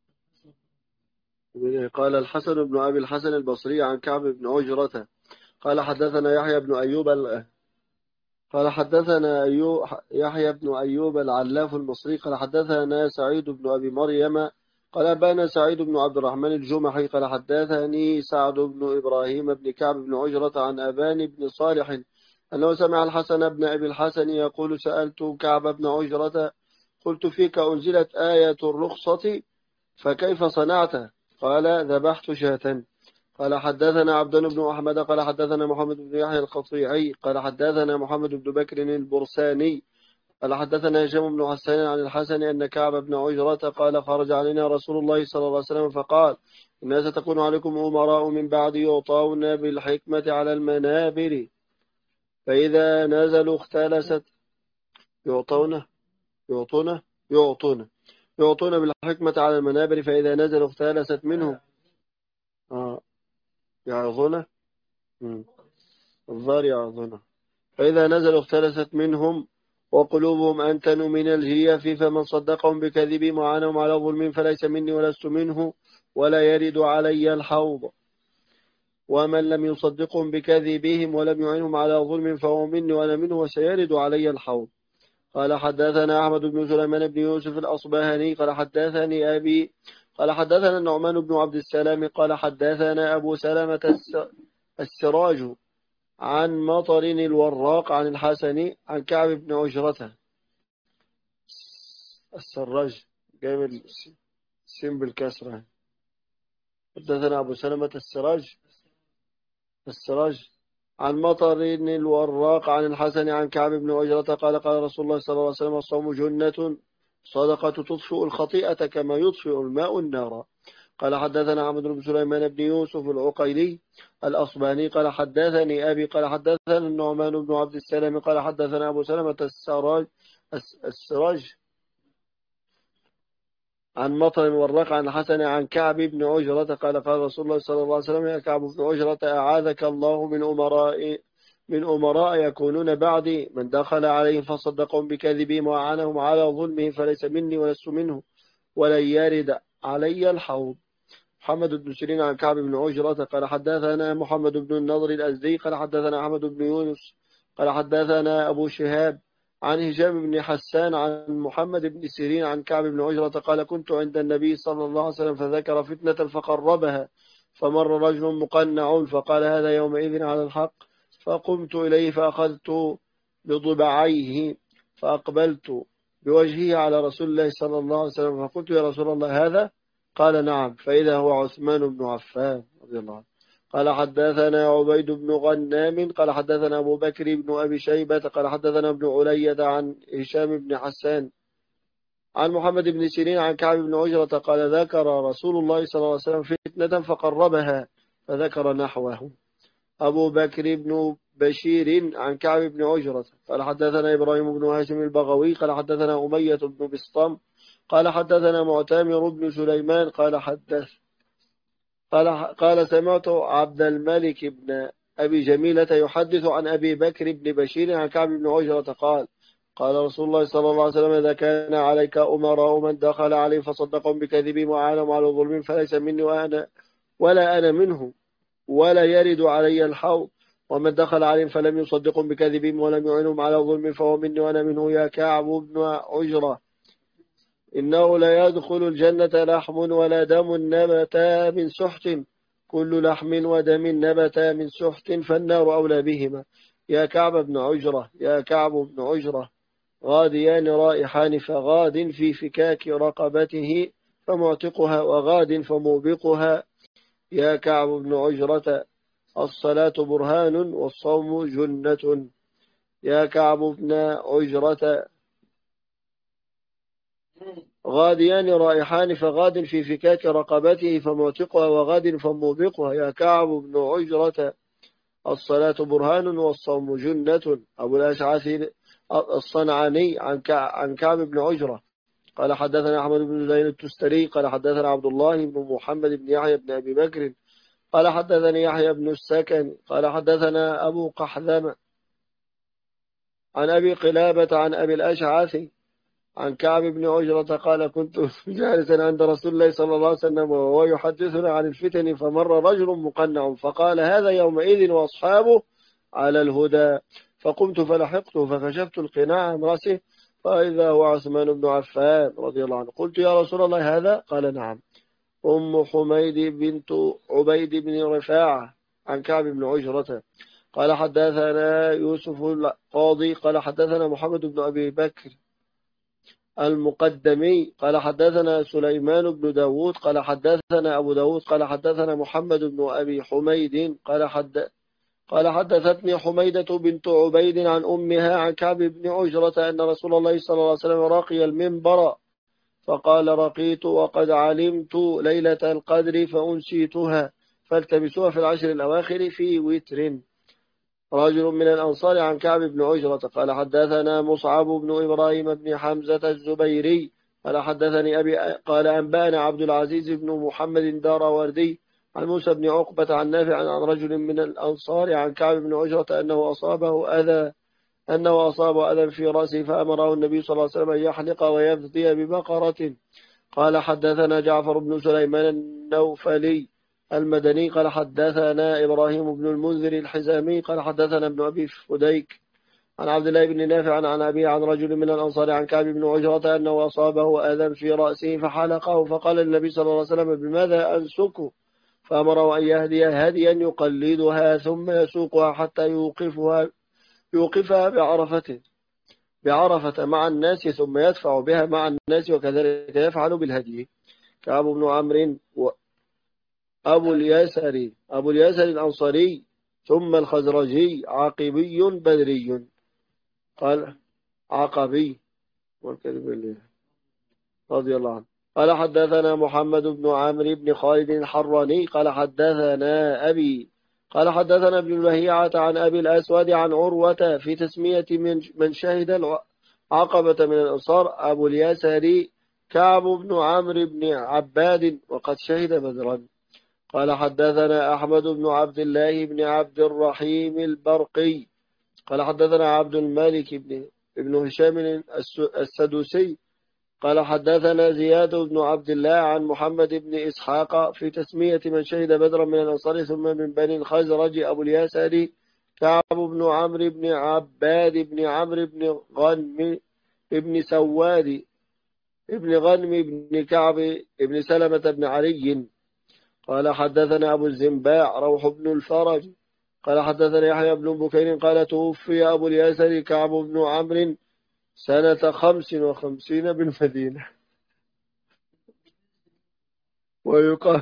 قال الحسن بن أبي الحسن البصري عن كعب بن عجرة قال حدثنا يحيى بن أيوب ال... قال حدثنا أيوب يحيى بن أيوب العلاف المصري قال حدثنا سعيد بن أبي مريم قال أبانا سعيد بن عبد الرحمن الجمحي قال حدثني سعد بن إبراهيم بن كعب بن عجرة عن أبان بن صالح أنه سمع الحسن بن أبي الحسن يقول سألت كعب بن عجرة قلت فيك أنزلت آية الرخصة فكيف صنعت؟ قال ذبحت شاة. قال حدثنا عبدان بن أحمد قال حدثنا محمد بن يحيى القطيعي قال حدثنا محمد بن بكر البرساني قال حدثنا هشام بن حسان عن الحسن أن كعب بن عجرة قال خرج علينا رسول الله صلى الله عليه وسلم فقال إنها ستكون عليكم أمراء من بعد يعطون بالحكمة على المنابر فإذا نزلوا اختلست يعطون يعطون يعطون يعطون بالحكمة على المنابر فإذا نزلوا اختلست منهم آه يعظون الظاهر يعظون فإذا نزلوا اختلست منهم وقلوبهم أنتن من الجياف فمن صدقهم بكذبهم وعانهم على ظلم فليس مني ولست منه ولا يرد علي الحوض ومن لم يصدقهم بكذبهم ولم يعينهم على ظلم فهو مني وأنا منه وسيرد علي الحوض. قال حدثنا أحمد بن سليمان بن يوسف الأصبهاني قال حدثني أبي قال حدثنا النعمان بن عبد السلام قال حدثنا أبو سلمة السراج عن مطر الوراق عن الحسن عن كعب بن عجرة. السراج جاي من السين بالكسرة. حدثنا أبو سلمة السراج السراج عن مطر الوراق عن الحسن عن كعب بن عجرة قال قال رسول الله صلى الله عليه وسلم الصوم جنة صدقة تطفئ الخطيئة كما يطفئ الماء النار. قال حدثنا عبد بن سليمان بن يوسف العقيلي الأصباني قال حدثني أبي قال حدثنا النعمان بن عبد السلام قال حدثنا أبو سلمة السراج السراج عن مطر والرق عن حسن عن كعب بن عجرة قال قال رسول الله صلى الله عليه وسلم يا كعب بن عجرة أعاذك الله من أمراء من أمراء يكونون بعدي من دخل عليهم فصدقهم بكذبهم وأعانهم على ظلمهم فليس مني ولست منه ولن يرد علي الحوض. محمد بن سيرين عن كعب بن عجرة قال حدثنا محمد بن النضر الأزدي قال حدثنا أحمد بن يونس قال حدثنا أبو شهاب عن هشام بن حسان عن محمد بن سيرين عن كعب بن عجرة قال كنت عند النبي صلى الله عليه وسلم فذكر فتنة فقربها فمر رجل مقنع فقال هذا يومئذ على الحق فقمت إليه فأخذت بضبعيه فأقبلت بوجهه على رسول الله صلى الله عليه وسلم فقلت يا رسول الله هذا قال نعم فإذا هو عثمان بن عفان رضي الله عنه. قال حدثنا عبيد بن غنام قال حدثنا أبو بكر بن أبي شيبة قال حدثنا ابن علية عن هشام بن حسان عن محمد بن سيرين عن كعب بن عجرة قال ذكر رسول الله صلى الله عليه وسلم فتنة فقربها فذكر نحوه. أبو بكر بن بشير عن كعب بن عجرة قال حدثنا إبراهيم بن هاشم البغوي قال حدثنا أمية بن بسطام قال حدثنا معتمر بن سليمان قال حدث قال قال سمعت عبد الملك بن أبي جميلة يحدث عن أبي بكر بن بشير عن كعب بن عجرة قال قال رسول الله صلى الله عليه وسلم إذا كان عليك أمراء من دخل عليه فصدقهم بكذبهم وعانهم على ظلم فليس مني وأنا ولا أنا منه ولا يرد علي الحوض ومن دخل عليهم فلم يصدقهم بكذبهم ولم يعينهم على ظلم فهو مني وأنا منه. يا كعب بن عجرة إنه لا يدخل الجنة لحم ولا دم نبتا من سحت كل لحم ودم نبتا من سحت فالنار أولى بهما. يا كعب بن عجرة يا كعب بن عجرة غاديان رائحان فغاد في فكاك رقبته فمعتقها وغاد فموبقها. يا كعب بن عجرة الصلاة برهان والصوم جنة. يا كعب بن عجرة غاديان رائحان فغاد في فكاك رقبته فمعتقها وغاد فموبقها. يا كعب بن عجرة الصلاة برهان والصوم جنة. أبو الأشعث الصنعاني عن كعب بن عجرة قال حدثنا أحمد بن زين التستري قال حدثنا عبد الله بن محمد بن يحيى بن أبي بكر قال حدثني يحيى بن السكن قال حدثنا أبو قحذم عن أبي قلابة عن أبي الأشعث عن كعب بن عجرة قال كنت جالسا عند رسول الله صلى الله عليه وسلم وهو يحدثنا عن الفتن فمر رجل مقنع فقال هذا يومئذ وأصحابه على الهدى فقمت فلحقته فكشفت القناع عن رأسه فإذا هو عثمان بن عفان رضي الله عنه. قلت يا رسول الله هذا قال نعم. أم حميد بنت عبيد بن رفاعة عن كعب بن عجرة قال حدثنا يوسف القاضي قال حدثنا محمد بن أبي بكر المقدمي قال حدثنا سليمان بن داود قال حدثنا أبو داود قال حدثنا محمد بن أبي حميد قال حد قال حدثتني حميدة بنت عبيد عن أمها عن كعب بن عجرة أن رسول الله صلى الله عليه وسلم رقي المنبر فقال رقيت وقد علمت ليلة القدر فأنسيتها فالتمسوها في العشر الأواخر في وتر. رجل من الأنصار عن كعب بن عجرة قال حدثنا مصعب بن إبراهيم بن حمزة الزبيري قال حدثني أبي قال أنبأنا عبد العزيز بن محمد دار وردي عن موسى بن عقبة عن نافع عن رجل من الأنصار عن كعب بن عجرة أنه أصابه أذى أنه أصابه أذى في رأسه فأمره النبي صلى الله عليه وسلم أن يحلق ويفدي ببقرة. قال حدثنا جعفر بن سليمان النوفلي المدني قال حدثنا إبراهيم بن المنذر الحزامي قال حدثنا ابن أبي فديك عن عبد الله بن نافع عن أبي عن رجل من الأنصار عن كعب بن عجرة أنه أصابه أذى في رأسه فحلقه فقال النبي صلى الله عليه وسلم بماذا أنسكه فأمره أن يهدي هديا يقلدها ثم يسوقها حتى يوقفها يوقفها بعرفته بعرفة مع الناس ثم يدفع بها مع الناس وكذلك يفعل بالهدي. كعب بن عمرو أبو اليسري أبو اليسري الأنصاري ثم الخزرجي عاقبي بدري قال عقبي رضي الله عنه قال حدثنا محمد بن عمرو بن خالد الحراني قال حدثنا أبي قال حدثنا ابن لهيعة عن أبي الأسود عن عروة في تسمية من, من شهد العقبة من الأنصار أبو اليسري كعب بن عمرو بن عباد وقد شهد بدرا. قال حدثنا أحمد بن عبد الله بن عبد الرحيم البرقي قال حدثنا عبد الملك بن ابن هشام السدوسي قال حدثنا زياد بن عبد الله عن محمد بن إسحاق في تسمية من شهد بدرا من الأنصار ثم من بني الخزرج أبو اليسري كعب بن عمرو بن عباد بن عمرو بن غنم بن سواد ابن غنم بن كعب بن سلمة بن علي. قال حدثنا أبو الزنباع روح بن الفرج قال حدثنا يحيى بن بكير قال توفي أبو اليسر كعب بن عمرو سنة خمس وخمسين بالمدينة ويقال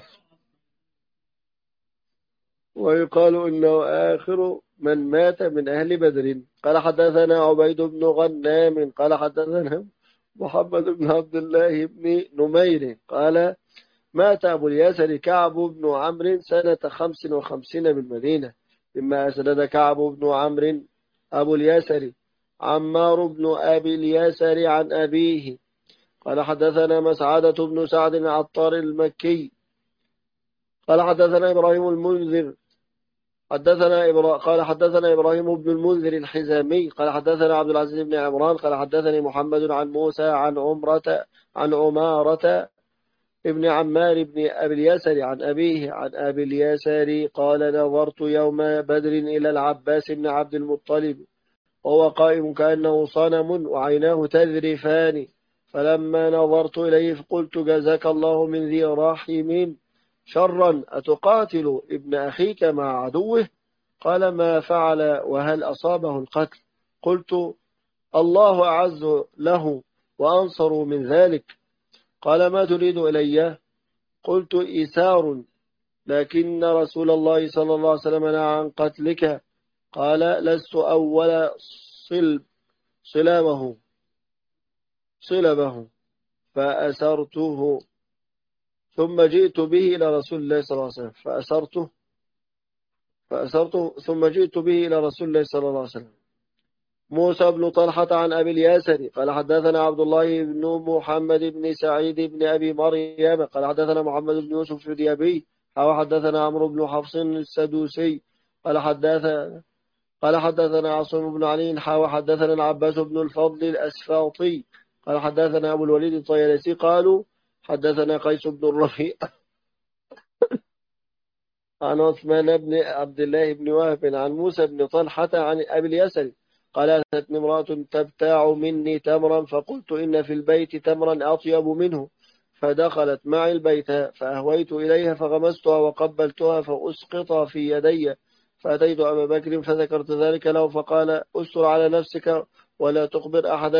ويقال إنه آخر من مات من أهل بدر. قال حدثنا عبيد بن غنام قال حدثنا محمد بن عبد الله بن نمير قال مات أبو اليسر كعب بن عمرو سنة خمس وخمسين بالمدينة. مما أسند كعب بن عمرو أبو اليسر عمار بن أبي اليسر عن أبيه قال حدثنا مسعدة بن سعد العطار المكي قال حدثنا إبراهيم المنذر حدثنا إبرا... قال حدثنا إبراهيم بن المنذر الحزامي قال حدثنا عبد العزيز بن عمران قال حدثني محمد عن موسى عن عمرة عن عمارة ابن عمار بن أبي اليسر عن أبيه عن أبي اليسر قال نظرت يوم بدر إلى العباس بن عبد المطلب وهو قائم كأنه صنم وعيناه تذرفان فلما نظرت إليه قلت جزاك الله من ذي رحم شرا أتقاتل ابن أخيك مع عدوه قال ما فعل وهل أصابه القتل قلت الله أعز له وأنصر من ذلك قال ما تريد إلي قلت إيثار لكن رسول الله صلى الله عليه وسلم نهى عن قتلك قال لست أول صلب صلابه صلبه فأسرته ثم جئت به إلى رسول الله صلى الله عليه وسلم فأسرته فأسرته ثم جئت به إلى رسول الله صلى الله عليه وسلم. موسى بن طلحة عن أبي الياسر قال حدثنا عبد الله بن محمد بن سعيد بن أبي مريم قال حدثنا محمد بن يوسف الديابي قال حدثنا عمرو بن حفص السدوسي قال حدثنا قال حدثنا عاصم بن علي حاوى حدثنا العباس بن الفضل الأسفاطي قال حدثنا أبو الوليد الطيالسي قالوا حدثنا قيس بن الرفيع عن عثمان بن عبد الله بن وهب عن موسى بن طلحة عن أبي اليسر قال أتتني امرأة تبتاع مني تمرا فقلت إن في البيت تمرا أطيب منه فدخلت معي البيت فأهويت إليها فغمستها وقبلتها فأسقط في يدي فأتيت أبا بكر فذكرت ذلك له فقال أستر على نفسك ولا تخبر أحدا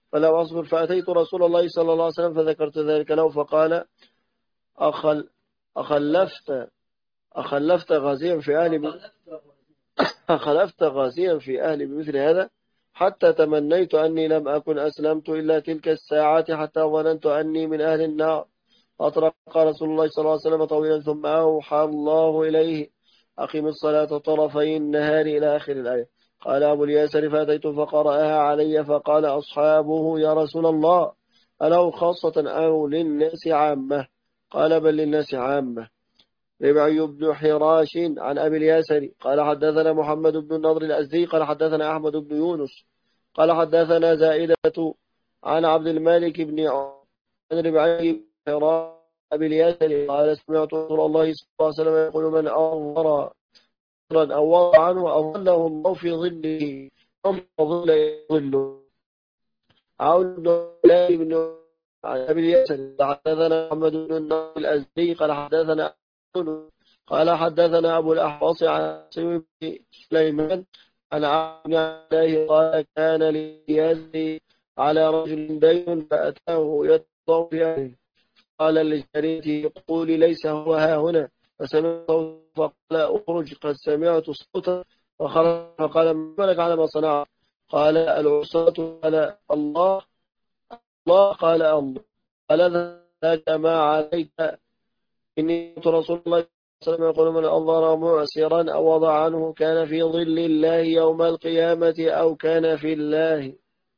فلم أصبر، فأتيت رسول الله صلى الله عليه وسلم فذكرت ذلك له فقال أخل أخلفت أخلفت غازيا في أهل أخلفت غازيا في أهلي بمثل هذا، حتى تمنيت أني لم أكن أسلمت إلا تلك الساعات، حتى ظننت أني من أهل النار. أطرق رسول الله صلى الله عليه وسلم طويلا ثم أوحى الله إليه أقم الصلاة طرفي النهار إلى آخر الآية. قال أبو الياسر فأتيت فقرأها علي فقال أصحابه يا رسول الله ألو خاصة أو للناس عامة؟ قال بل للناس عامة. ربعي بن حراش عن أبي الياسر قال حدثنا محمد بن النضر الأزدي قال حدثنا أحمد بن يونس قال حدثنا زائدة عن عبد الملك بن عن ربعي بن حراش أبي الياسر قال سمعت رسول الله صلى الله عليه وسلم يقول من أنظر أو وضع عنه أظله الله في ظله ثم ظل ظله. عون بن عن أبي الياسر قال حدثنا محمد بن النضر الأزدي قال حدثنا قال حدثنا أبو الأحوص عن سوي بن سليمان عن عبد الله قال كان ليزني على رجل دين فأتاه يطلب في أهله قال لجاريته يقول ليس هو ها هنا، فسمعت فقال أخرج قد سمعت صوتا فخرج فقال ما لك على ما صنع؟ قال العصاة قال الله الله قال الله قال ذاك ما عليك إني رسول الله صلى الله عليه وسلم يقول من أنظر معسرا أو وضع عنه كان في ظل الله يوم القيامة أو كان في الله.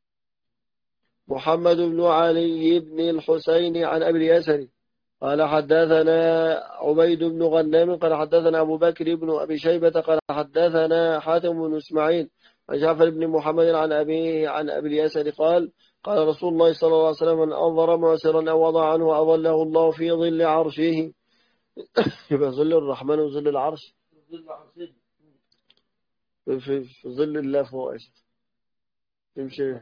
محمد بن علي بن الحسين عن أبي الياسر قال حدثنا عبيد بن غنام قال حدثنا أبو بكر بن أبي شيبة قال حدثنا حاتم بن إسماعيل عن جعفر بن محمد عن أبيه عن أبي الياسر قال قال رسول الله صلى الله عليه وسلم من أنظر معسرا أو وضع عنه أظله الله في ظل عرشه. يبقى ظل الرحمن وظل العرش في, في ظل الله فوق يمشي.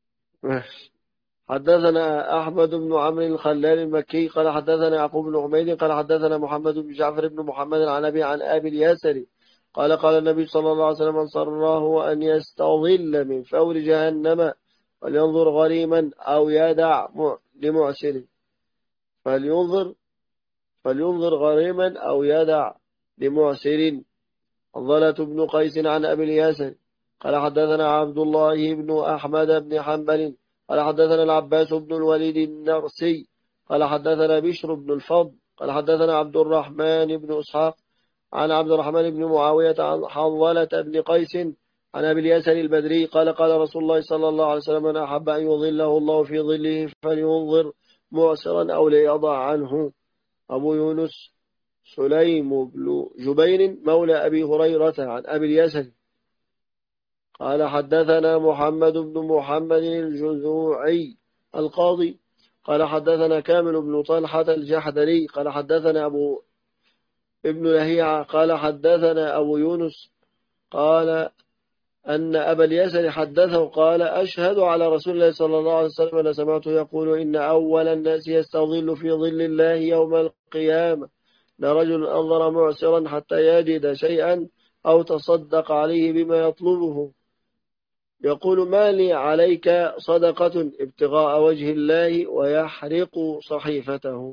حدثنا أحمد بن عمرو الخلال المكي قال حدثنا يعقوب بن حميد قال حدثنا محمد بن جعفر بن محمد عن أبي عن أبي الياسر قال قال النبي صلى الله عليه وسلم من سره أن يستظل من فور جهنم ولينظر غريما أو يدع لمعسر فلينظر فلينظر غريما أو يدع لمعسر. فضلة بن قيس عن أبي الياسر قال حدثنا عبد الله بن أحمد بن حنبل قال حدثنا العباس بن الوليد النرسي قال حدثنا بشر بن الفضل قال حدثنا عبد الرحمن بن إسحاق عن عبد الرحمن بن معاوية عن حنظلة بن قيس عن أبي الياسر البدري قال قال رسول الله صلى الله عليه وسلم من أحب أن يظله الله في ظله فلينظر معسرا أو ليضع عنه. أبو يونس سليم بن جبير مولى أبي هريرة عن أبي الياسر قال حدثنا محمد بن محمد الجزوعي القاضي قال حدثنا كامل بن طلحة الجحدري قال حدثنا أبو ابن لهيعة قال حدثنا أبو يونس قال أن أبا الياسر حدثه قال أشهد على رسول الله صلى الله عليه وسلم أن سمعته يقول إن أول الناس يستظل في ظل الله يوم القيامة لرجل أنظر معسرا حتى يجد شيئا أو تصدق عليه بما يطلبه يقول ما لي عليك صدقة ابتغاء وجه الله ويحرق صحيفته.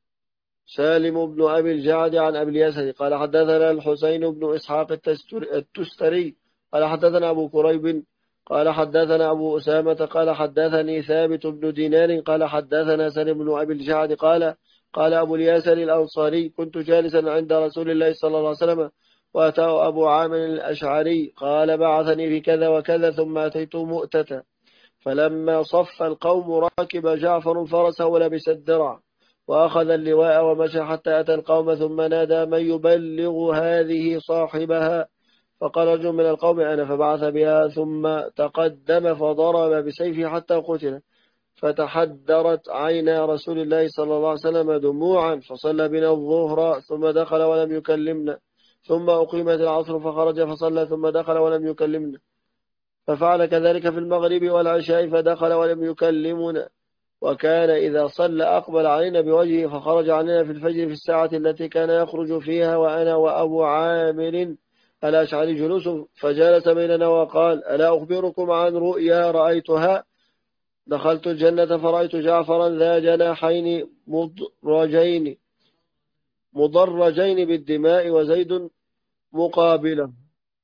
سالم بن أبي الجعد عن أبي الياسر قال حدثنا الحسين بن إسحاق التستري قال حدثنا أبو كريب قال حدثنا أبو أسامة قال حدثني ثابت بن دينار قال حدثنا سالم بن أبي الجعد قال قال أبو الياسر الأنصاري كنت جالسا عند رسول الله صلى الله عليه وسلم وأتاه أبو عامر الأشعري قال بعثني في كذا وكذا ثم أتيت مؤتة فلما صف القوم راكب جعفر فرسه ولبس الدرع وأخذ اللواء ومشى حتى أتى القوم ثم نادى من يبلغ هذه صاحبها فقال رجل من القوم أنا فبعث بها ثم تقدم فضرب بسيفه حتى قتل فتحدرت عينا رسول الله صلى الله عليه وسلم دموعا فصلى بنا الظهر ثم دخل ولم يكلمنا ثم أقيمت العصر فخرج فصلى ثم دخل ولم يكلمنا ففعل كذلك في المغرب والعشاء فدخل ولم يكلمنا وكان إذا صلى أقبل علينا بوجهه فخرج علينا في الفجر في الساعة التي كان يخرج فيها وأنا وأبو عامر الأشعري جلوس فجلس بيننا وقال ألا أخبركم عن رؤيا رأيتها دخلت الجنة فرأيت جعفرا ذا جناحين مدرجين مدرجين بالدماء وزيد مقابله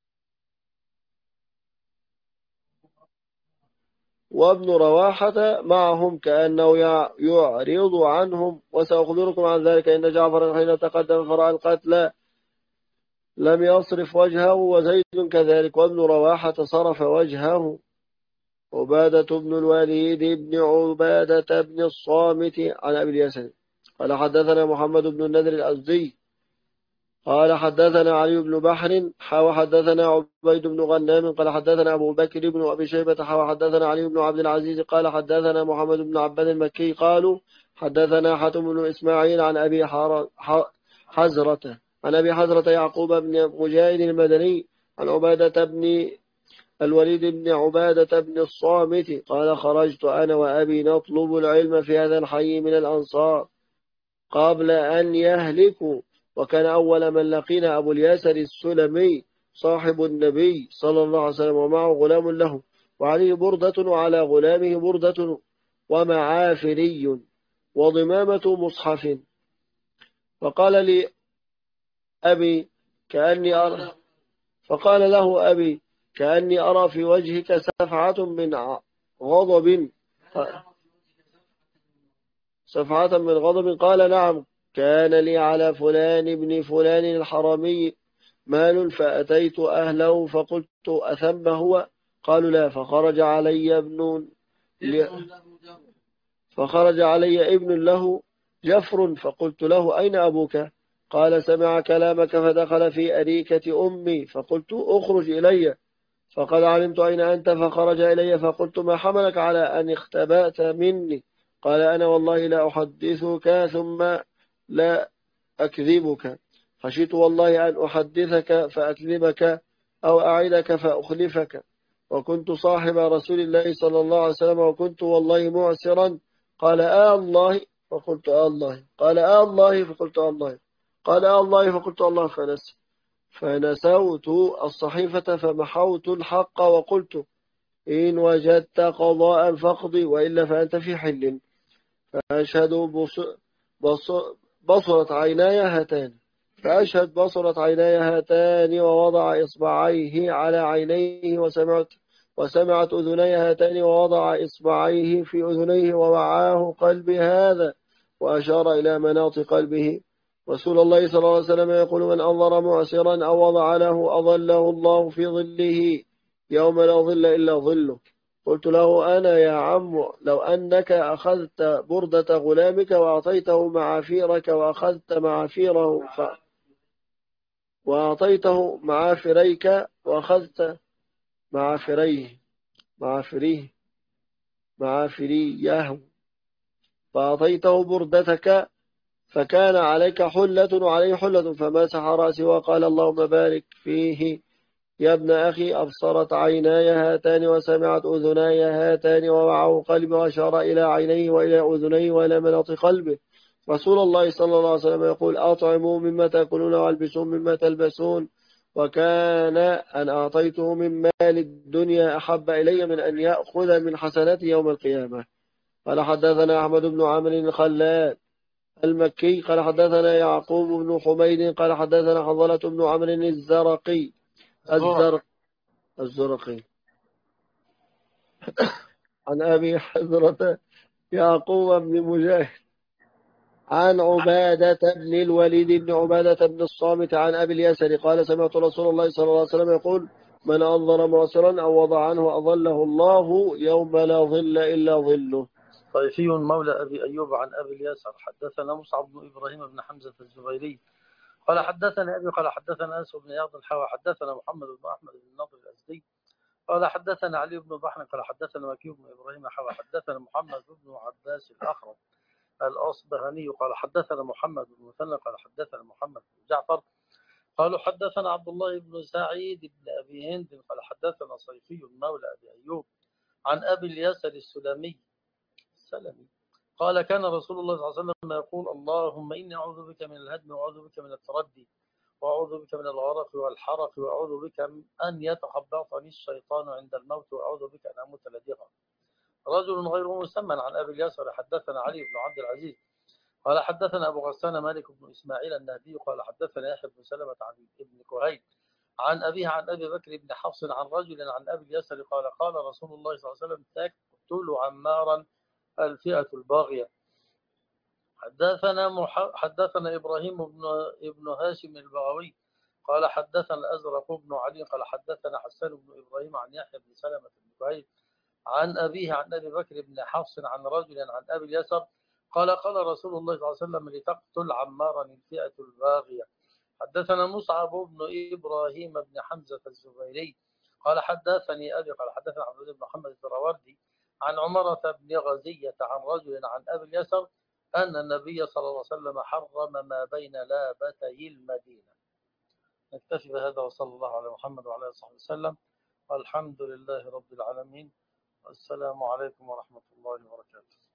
وابن رواحة معهم كأنه يعرض عنهم. وسأخبركم عن ذلك إن جعفر حين تقدم فرأى القتلى لم يصرف وجهه وزيد كذلك وابن رواحة صرف وجهه. عبادة بن الوليد بن عبادة بن الصامت عن أبي اليسر قال حدثنا محمد بن النذر الأزدي قال حدثنا علي بن بحر حاو حدثنا عبيد بن غنام قال حدثنا أبو بكر بن أبي شيبة حاو حدثنا علي بن عبد العزيز قال حدثنا محمد بن عباد المكي قالوا حدثنا حاتم بن إسماعيل عن أبي حزرة عن أبي حزرة يعقوب بن مجاهد المدني عن عبادة بن الوليد بن عبادة بن الصامت قال خرجت أنا وأبي نطلب العلم في هذا الحي من الأنصار قبل أن يهلكوا وكان أول من لقينا أبو الياسر السلمي صاحب النبي صلى الله عليه وسلم ومعه غلام له وعليه بردة وعلى غلامه بردة ومعافري وضمامة مصحف. فقال لي أبي كأني أرى فقال له أبي كأني أرى في وجهك سفعة من غضب سفعة من غضب قال نعم كان لي على فلان ابن فلان الحرمي مال فأتيت أهله فقلت أثم هو قالوا لا فخرج علي ابن فخرج علي ابن له جفر فقلت له أين أبوك قال سمع كلامك فدخل في أريكة أمي فقلت أخرج إلي فقد علمت أين أنت فخرج إلي فقلت ما حملك على أن اختبأت مني قال أنا والله لا أحدثك ثم لا أكذبك خشيت والله أن أحدثك فأكذبك أو أعدك فأخلفك وكنت صاحب رسول الله صلى الله عليه وسلم وكنت والله معسرا قال آه الله فقلت آه الله قال آه الله فقلت آه الله قال آه الله فقلت الله فنس فنسوت الصحيفة فمحوت الحق وقلت إن وجدت قضاء فاقضي وإلا فأنت في حل فأشهد بصر بصرت عيناي هاتان فأشهد بصرت عيناي هاتان ووضع إصبعيه على عينيه وسمعت وسمعت أذني هاتان ووضع إصبعيه في أذنيه ووعاه قلبي هذا وأشار إلى مناط قلبه. رسول الله صلى الله عليه وسلم يقول من أنظر معسرا أو وضع له أظله الله في ظله يوم لا ظل إلا ظله. قلت له أنا يا عم لو أنك أخذت بردة غلامك وأعطيته معافيرك وأخذت معافيره ف... وأعطيته معافريك وأخذت معافريه معافريه معافريه فأعطيته بردتك فكان عليك حلة وعليه حلة فمسح رأسي وقال اللهم بارك فيه يا ابن أخي أبصرت عيناي هاتان وسمعت أذناي هاتان ووعوا قلبي وأشار إلى عينيه وإلى أذنيه وإلى مناط قلبه. رسول الله صلى الله عليه وسلم يقول أطعموا مما تأكلون والبسوا مما تلبسون وكان أن أعطيته من مال الدنيا أحب إلي من أن يأخذ من حسناته يوم القيامة. قال حدثنا أحمد بن عامر الخلال المكي قال حدثنا يعقوب بن حميد قال حدثنا حنظلة بن عمرو الزرقي الزرق الزرقي عن أبي حزرة يعقوب بن مجاهد عن عبادة بن الوليد بن عبادة بن الصامت عن أبي اليسر قال سمعت رسول الله صلى الله عليه وسلم يقول من أنظر معسرا أو وضع عنه أظله الله يوم لا ظل إلا ظله. طيفي مولى أبي أيوب عن أبي اليسر حدثنا مصعب بن إبراهيم بن حمزة الزبيري قال حدثنا أبي قال حدثنا أنس بن ياض الحوى حدثنا محمد بن أحمد بن النضر الأزدي قال حدثنا علي بن بحر قال حدثنا مكي بن إبراهيم حوى حدثنا محمد بن عباس الأخرم الأصبهاني قال حدثنا محمد بن مثنى قال حدثنا محمد بن جعفر قالوا حدثنا عبد الله بن سعيد بن أبي هند قال حدثنا صيفي مولى أبي أيوب عن أبي اليسر السلمي السلمي قال كان رسول الله صلى الله عليه وسلم يقول اللهم إني أعوذ بك من الهدم وأعوذ بك من التردي وأعوذ بك من الغرق والحرق وأعوذ بك أن يتخبطني الشيطان عند الموت وأعوذ بك أن أموت لدغا. رجل غير مسمى عن أبي اليسر حدثنا علي بن عبد العزيز قال حدثنا أبو غسان مالك بن إسماعيل النهدي قال حدثنا يحيى بن سلمة عن ابن كهيل عن أبيه عن أبي بكر بن حفص عن رجل عن أبي اليسر قال قال رسول الله صلى الله عليه وسلم تقتل عمارا الفئة الباغية. حدثنا مح... حدثنا إبراهيم بن ابن هاشم البغوي قال حدثنا الأزرق بن علي قال حدثنا حسان بن إبراهيم عن يحيى بن سلمة بن كهيل عن أبيه عن أبي بكر بن حفص عن رجل عن أبي اليسر قال قال رسول الله صلى الله عليه وسلم لتقتل عمارا الفئة الباغية. حدثنا مصعب بن إبراهيم بن حمزة الزبيري قال حدثني أبي قال حدثنا عبد الله بن محمد الدراوردي عن عمرة بن غزية عن رجل عن أبي اليسر أن النبي صلى الله عليه وسلم حرم ما بين لابتي المدينة. نكتفي بهذا وصلى الله على محمد وعلى آله وصحبه وسلم والحمد لله رب العالمين والسلام عليكم ورحمة الله وبركاته.